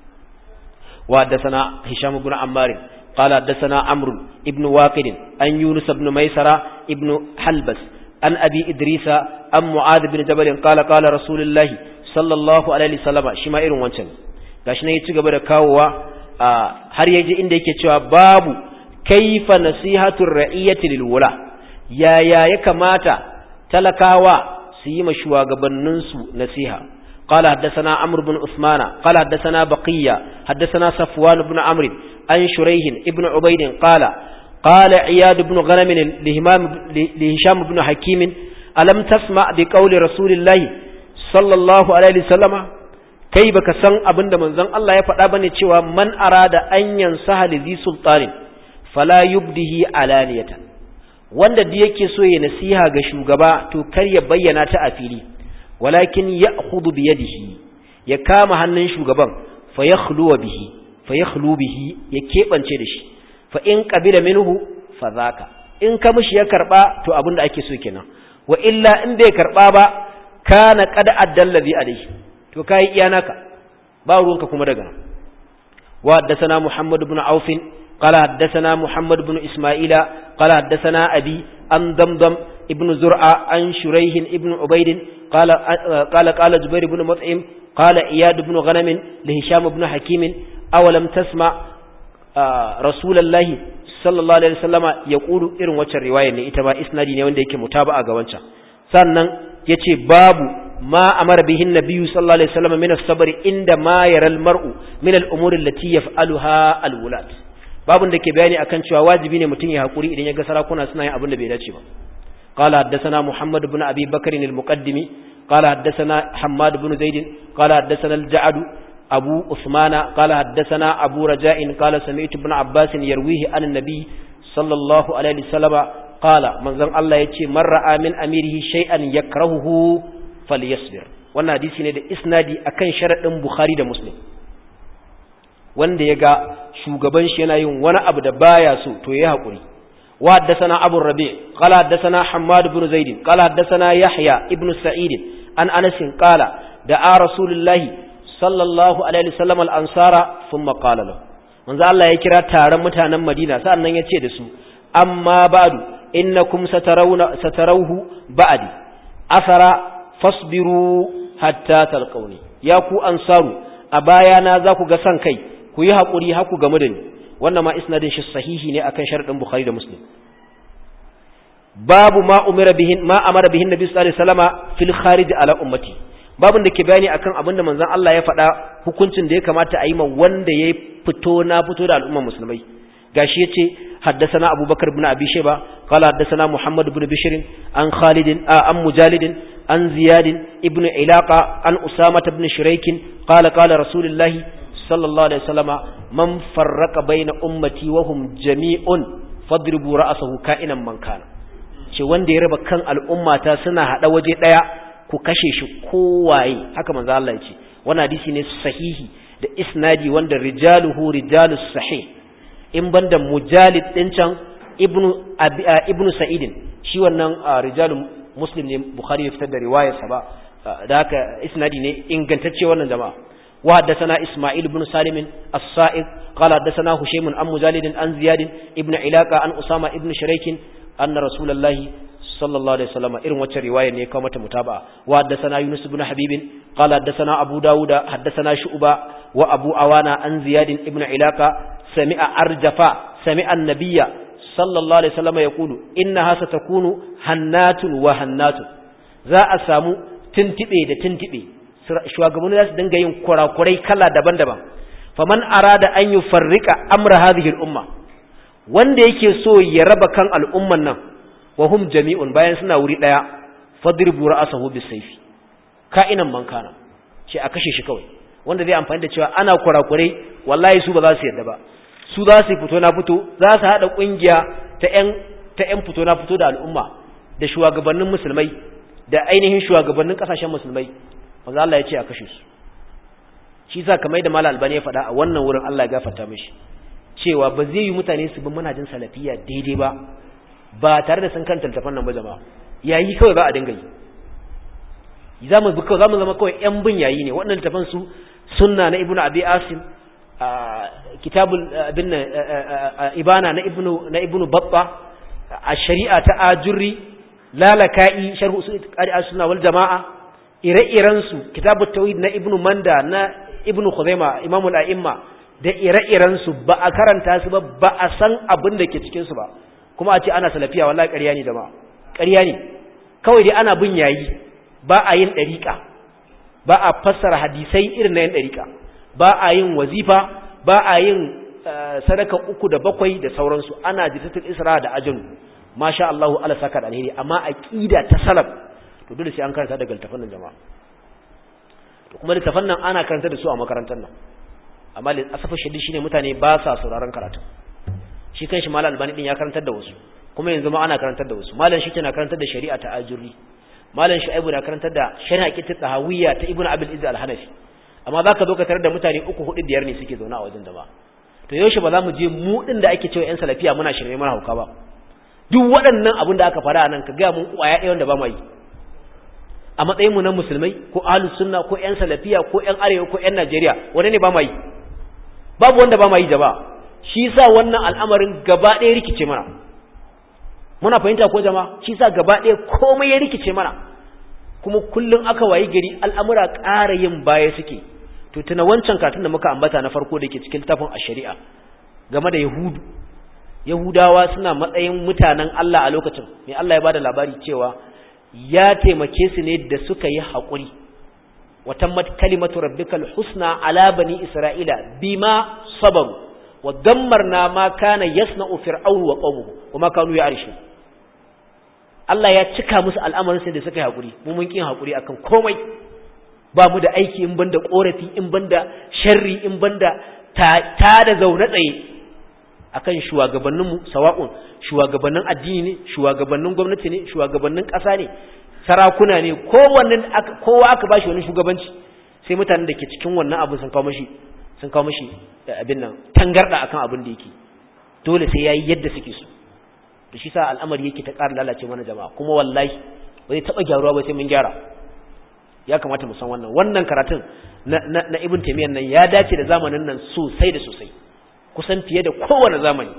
wa haddathana hisham ibn ammar قال حدثنا عمرو ابن واقد عن يونس بن ميسرة ابن حلبس عن أبي إدريس عن معاذ بن جبل قال قال رسول الله صلى الله عليه وسلم شمائر وانشان gashi ne yaci gaba da kawowa har yaje inda yake cewa babu kaifa nasihatur ra'iyati lil wula ya kamata talakawa su yi ma shugabannin su nasiha qala haddathana amr ibn usmana qala haddathana baqiya haddathana safwan ibn amr عن شريح ابن عبيد قال عياد بن غنم لهشام بن حكيم ألم تسمع بقول رسول الله صلى الله عليه وسلم كيف كسن أبند من ذن الله يفعل أبني تشوى من أراد أن ينصح لذي سلطان فلا يبده علانية wanda da yake so ya nasiha ga shugaba to kar ya bayyana ta a fili walakin ya'khudhu bi yadihi ya kama hannun shugaban fa yakhlu bihi ya keɓance da shi fa in qabila minhu fa zaka in ka mishi ya karba to abinda ake so kenan wa illa in bai karba ba kana qad addallazi alayhi to kai iyanaka ba ruwanka kuma daga nan wa haddathana muhammad ibn auf قال حدثنا محمد بن إسماعيل قال حدثنا أبي عن ضمضم ابن زرعة عن شريح ابن عبيد قال جبير بن مطعم قال إياد بن غنم لهشام بن حكيم أولم تسمع رسول الله صلى الله عليه وسلم يقول إرن وچر رواية إتما إسنادي ne wanda yake mutaba'a ga wancan sannan yace babu ma amara bihin nabiyyu sallallahu alaihi wasallam min as-sabr inda ma yaral mar'u min al-umuri allati yaf'aluha al-wulad babun da ke bayani akan cewa wajibi ne mutum ya hakuri idan ya ga sarakuna suna yin abin da bai dace ba qala haddathana muhammad ibn abi bakr al-muqaddimi qala haddathana hammad ibn zaid qala haddathana al-ja'd abu usmana qala haddathana abu raja'in qala sami'tu ibn abbas yarwihi an an-nabi sallallahu alaihi wasallam qala manzon Allah yace man ra'a min amirihi shay'an yakrahuhu falyasbir wannan hadisi ne da isnadi akan sharadin bukhari da muslim wanda ya ga shugaban shi yana yin wani abu da baya so to yayi hakuri wa haddathana abu rabi' qala haddathana hammad ibn zaid qala haddathana yahya ibn sa'id an anas qala da'a rasulullahi sallallahu alaihi wasallam al-ansara thumma qala lahu manzo Allah ya kira taron mutanen Madina sannan ya ce da su amma ba'du innakum satarawhu ba'di afara fasbiru hatta talqawni ya ku ansaru a bayana za ku ga san kai ku yi haƙuri haku game da ni wannan ma isnadin shi sahihi ne akan sharadin Bukhari da Muslim babu ma amara bihin nabi sallallahu alaihi wasallama fil kharij ala ummati babun da ke bayani akan abinda manzon Allah ya faɗa hukuncin da ya kamata a yi ma wanda ya fito na fito da al'umma musulmai gashi yace haddathana abubakar ibn abi shayba qala haddathana muhammad ibn bishr an khalid an mujalid an ziyad ibn ilaqa an usama ibn shurayk qala qala rasulullah sallallahu alaihi wasallama man farraqa baina ummati wa hum jami'un fadribu ra'sahu ka'inan man kana ce wanda ya raba kan al'ummata suna hada waje daya ku kashe shi kowaye haka manzo Allah ya ce wannan hadisi ne sahihi da isnadi wanda rijaluhu rijalus sahih in banda mujalid din can ibnu sa'idin shi wannan rijalul muslim ne bukhari ya fitar da riwayarsa ba da haka isnadi ne ingantacce wannan jama'a wa haddathana isma'il ibn salim as-sa'id qala haddathana hushaym an mujalid an ziyad ibn ilaqa an usama ibn shurayk anna rasulullahi sallallahu alaihi wasallam irin wacce riwaya ne kawo mata mutaba wa haddathana yunus ibn habib qala haddathana abu dauda haddathana shu'ba wa abu awana an ziyad ibn ilaqa سمع أرجفا سمع النبي صلى الله عليه وسلم يقول إنها ستكون هنات وهنات za a samu tintibe da tintibe shugabanni za su dinga yin kurakurai kala daban-daban faman arada an yufarrika amra hadhihi al-umma wanda yake so ya raba kan al'umman nan wa hum jami'un bayan suna wuri daya fadribu ra'sahu bisayfi ka'inan man kana ce a kashe shi kawai wanda zai amfani da cewa ana kurakurai wallahi su ba za su yarda ba su za su fito na fito za su haɗa ƙungiya ta ‘yan fito na fito da al'umma da shugabannin musulmai da ainihin shugabannin ƙasashen musulmai wanda Allah ya ce a kashe su shi sa kamar da Malam Albani ya faɗa a wannan wurin Allah ya gafarta mishi cewa ba zai yi mutane su bi manhajin salafiyya daidai ba tare da sun kan taltafan nan ba jama'a yayi kawai ba a dinga yi za mu zama kawai ‘yan bin yayi ne waɗannan tafan su sunna na ibnu abi asim kitabul ibana na ibnu babba a shari'a ta ajurri lalaka'i sharh usul sunna wal jamaa ire-iren su kitabut tauhid na ibnu manda na ibnu khuzaima imamul a'imma da ire-iren su ba a karanta su ba a san abin da ke cikin su ba kuma a ce ana salafiya wallahi ƙarya ne jama'a ƙarya ne kawai dai ana bin yayi ba a yin dariqa ba a fassara hadisai irin na yin dariqa ba a yin wazifa ba a yin sadaka 3 da 7 da sauransu ana jisatul isra da ajin masha Allah ala saka da alheri amma aqida ta salaf to dole sai an karanta daga littafan nan jama'a to kuma littafan nan ana karanta da su a makarantar nan amma asafa shadi shine mutane ba sa sauraron karatu shi kanshi Malam Albani din ya karantar da wasu kuma yanzu ma ana karantar da wasu malam shi tana karantar da shari'a ta ajuri malam Shu'aibu na karantar da shari'a ta tahawiyya ta Ibn Abil Izz al-Hanafi amma zaka zo ka tarar da mutane 3 4 5 ne suke zauna a wajen jama'a to yaushe ba za mu je mu din da ake cewa yan salafiya muna shirme mana hauka ba duk waɗannan abin da aka fara nan ka ga mun kwaya ɗaya wanda ba mu yi a matsayin mu na musulmai ko ahlus sunna ko yan salafiya ko yan arewa ko yan Najeriya wanda ne ba mu yi babu wanda ba mu yi jama'a shi yasa wannan al'amarin gaba ɗaya rikice mana muna fahimta ko jama'a shi yasa gaba ɗaya komai ya rikice mana kuma kullun aka wayi gari al'amura ƙara yin baya suke to tuna wancan katun da muka ambata na farko da ke cikin tafin shari'a game da yahudawa suna matsayin mutanen Allah a lokacin mai Allah ya bada labari cewa ya taimake su ne da suka yi haƙuri wa tammat kalimatu rabbikal husna ala bani isra'ila bima sabaru wa dammarna ma kana yasna'u fir'aunu wa qaumuhu kuma kanu ya'rishu Allah ya cika musu al'amarin sai da suka yi haƙuri mu mun kin haƙuri akan komai ba mu da aiki in banda korafi in banda sharri in banda ta da zaune tsaye akan shugabanninmu sawa'un shugabannin addini ne shugabannin gwamnati ne shugabannin ƙasa ne sarakuna ne kowa aka bashi wani shugabanci sai mutanen da ke cikin wannan abu sun kawo mashi abin nan tangarda akan abin da yake dole sai yayi yadda suke so to shi sa al'amari yake ta ƙara lalace mana jama'a kuma wallahi ba zai taɓa gyaruwa ba sai mun gyara ya kamata mu san wannan karatun na Ibn Taymiyyah nan ya dace da zamanin nan sosai da sosai kusan fiye da kowane zamani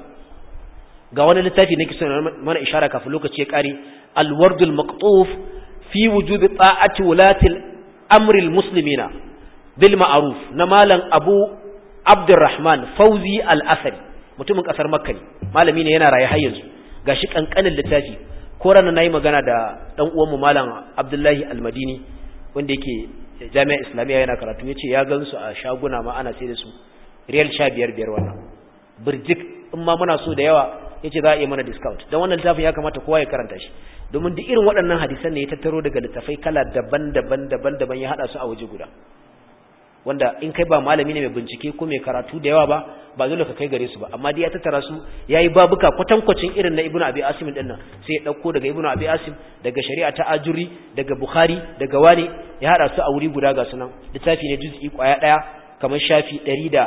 ga wani littafi nake so mana ishara kafin lokaci ya kare al-wardul maqtuf fi wujub ta'ati wulatil amri al-muslimina bil ma'ruf na malam Abu Abdurrahman Fauzi al-Asari mutumin kasar Makka ne malami ne yana raye har yanzu gashi kankanin littafi ko ranan nayi magana da dan uwan mu malam Abdullahi al-Madini wanda yake jami'a islamiyya yana karatu yace ya gansu a shaguna ma ana sai da su riyal 15 wannan birjik in ma muna so da yawa yace za a yi mana discount dan wannan littafin ya kamata kowa ya karanta shi domin duk irin waɗannan hadisan ne ya tattaro daga littafai kala daban-daban ya hada su a waje guda wanda in kai ba malami ne mai bincike ko mai karatu da yawa ba dole ka kai gare su ba amma dai ya tattara su yayi babuka kwatankwacin irin na Ibn Abi Asim din nan sai ya dauko daga Ibn Abi Asim daga shari'a ta Ajuri daga Bukhari daga wani ya hada su a wuri guda ga sunan littafi ne juz'i kwaya daya kamar shafi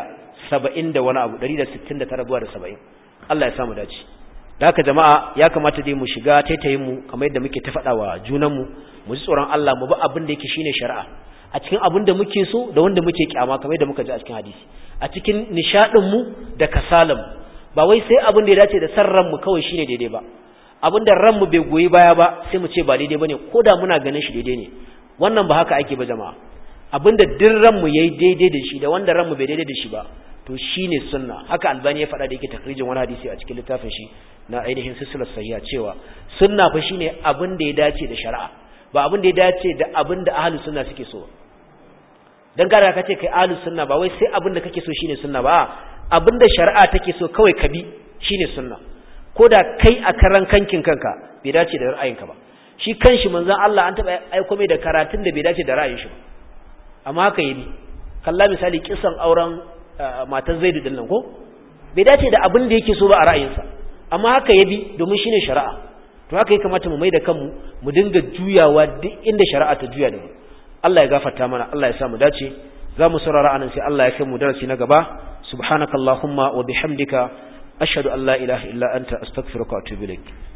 170 da wani abu 169 zuwa da 70 Allah ya samu dace da haka jama'a ya kamata dai mu shiga taitayin mu kamar yadda muke ta faɗa wa junan mu ji tsoron Allah mu bi abin da yake shine shari'a a cikin abin da muke so da wanda muke kyama kamar yadda muka ji a cikin hadisi a cikin nishadin mu da kasalan mu ba wai sai abin da ya dace da sarran mu kawai shine daidai ba abin da ran mu bai goyi baya ba sai mu ce ba daidai bane koda muna ganin shi daidai ne wannan ba haka ake ba jama'a abin da din ran mu yayi daidai da shi da wanda ran mu bai daidai da shi ba to shine sunna haka Albani ya faɗa da yake takrijin wani hadisi a cikin littafin shi na ainihin silsilar sahiha cewa sunna fa shine abin da ya dace da shari'a ba abin da ya dace da abin da ahlus sunna suke so dan gara ka ce kai ahlus sunna ba wai sai abin da kake so shine sunna ba abin da shari'a take so kawai ka bi shine sunna koda kai a karan kankin kanka bai dace da ra'ayinka ba shi kanshi manzon Allah an taba aiko mai da karatun da bai dace da ra'ayin shi ba amma haka yi kalla misali kisan auren matar Zaidu din nan ko bai dace da abin da yake so ba a ra'ayinsa amma haka yabi domin shine shari'a to haka ya kamata mu maida kanmu mu dinga juyawa duk inda shari'a ta juya da mu Allah ya gafarta mana Allah ya sa mu dace zamu saurara anan sai Allah ya kai mu darasi na gaba subhanakallahumma wa bihamdika ashhadu an la ilaha illa anta astaghfiruka wa atubu ilaik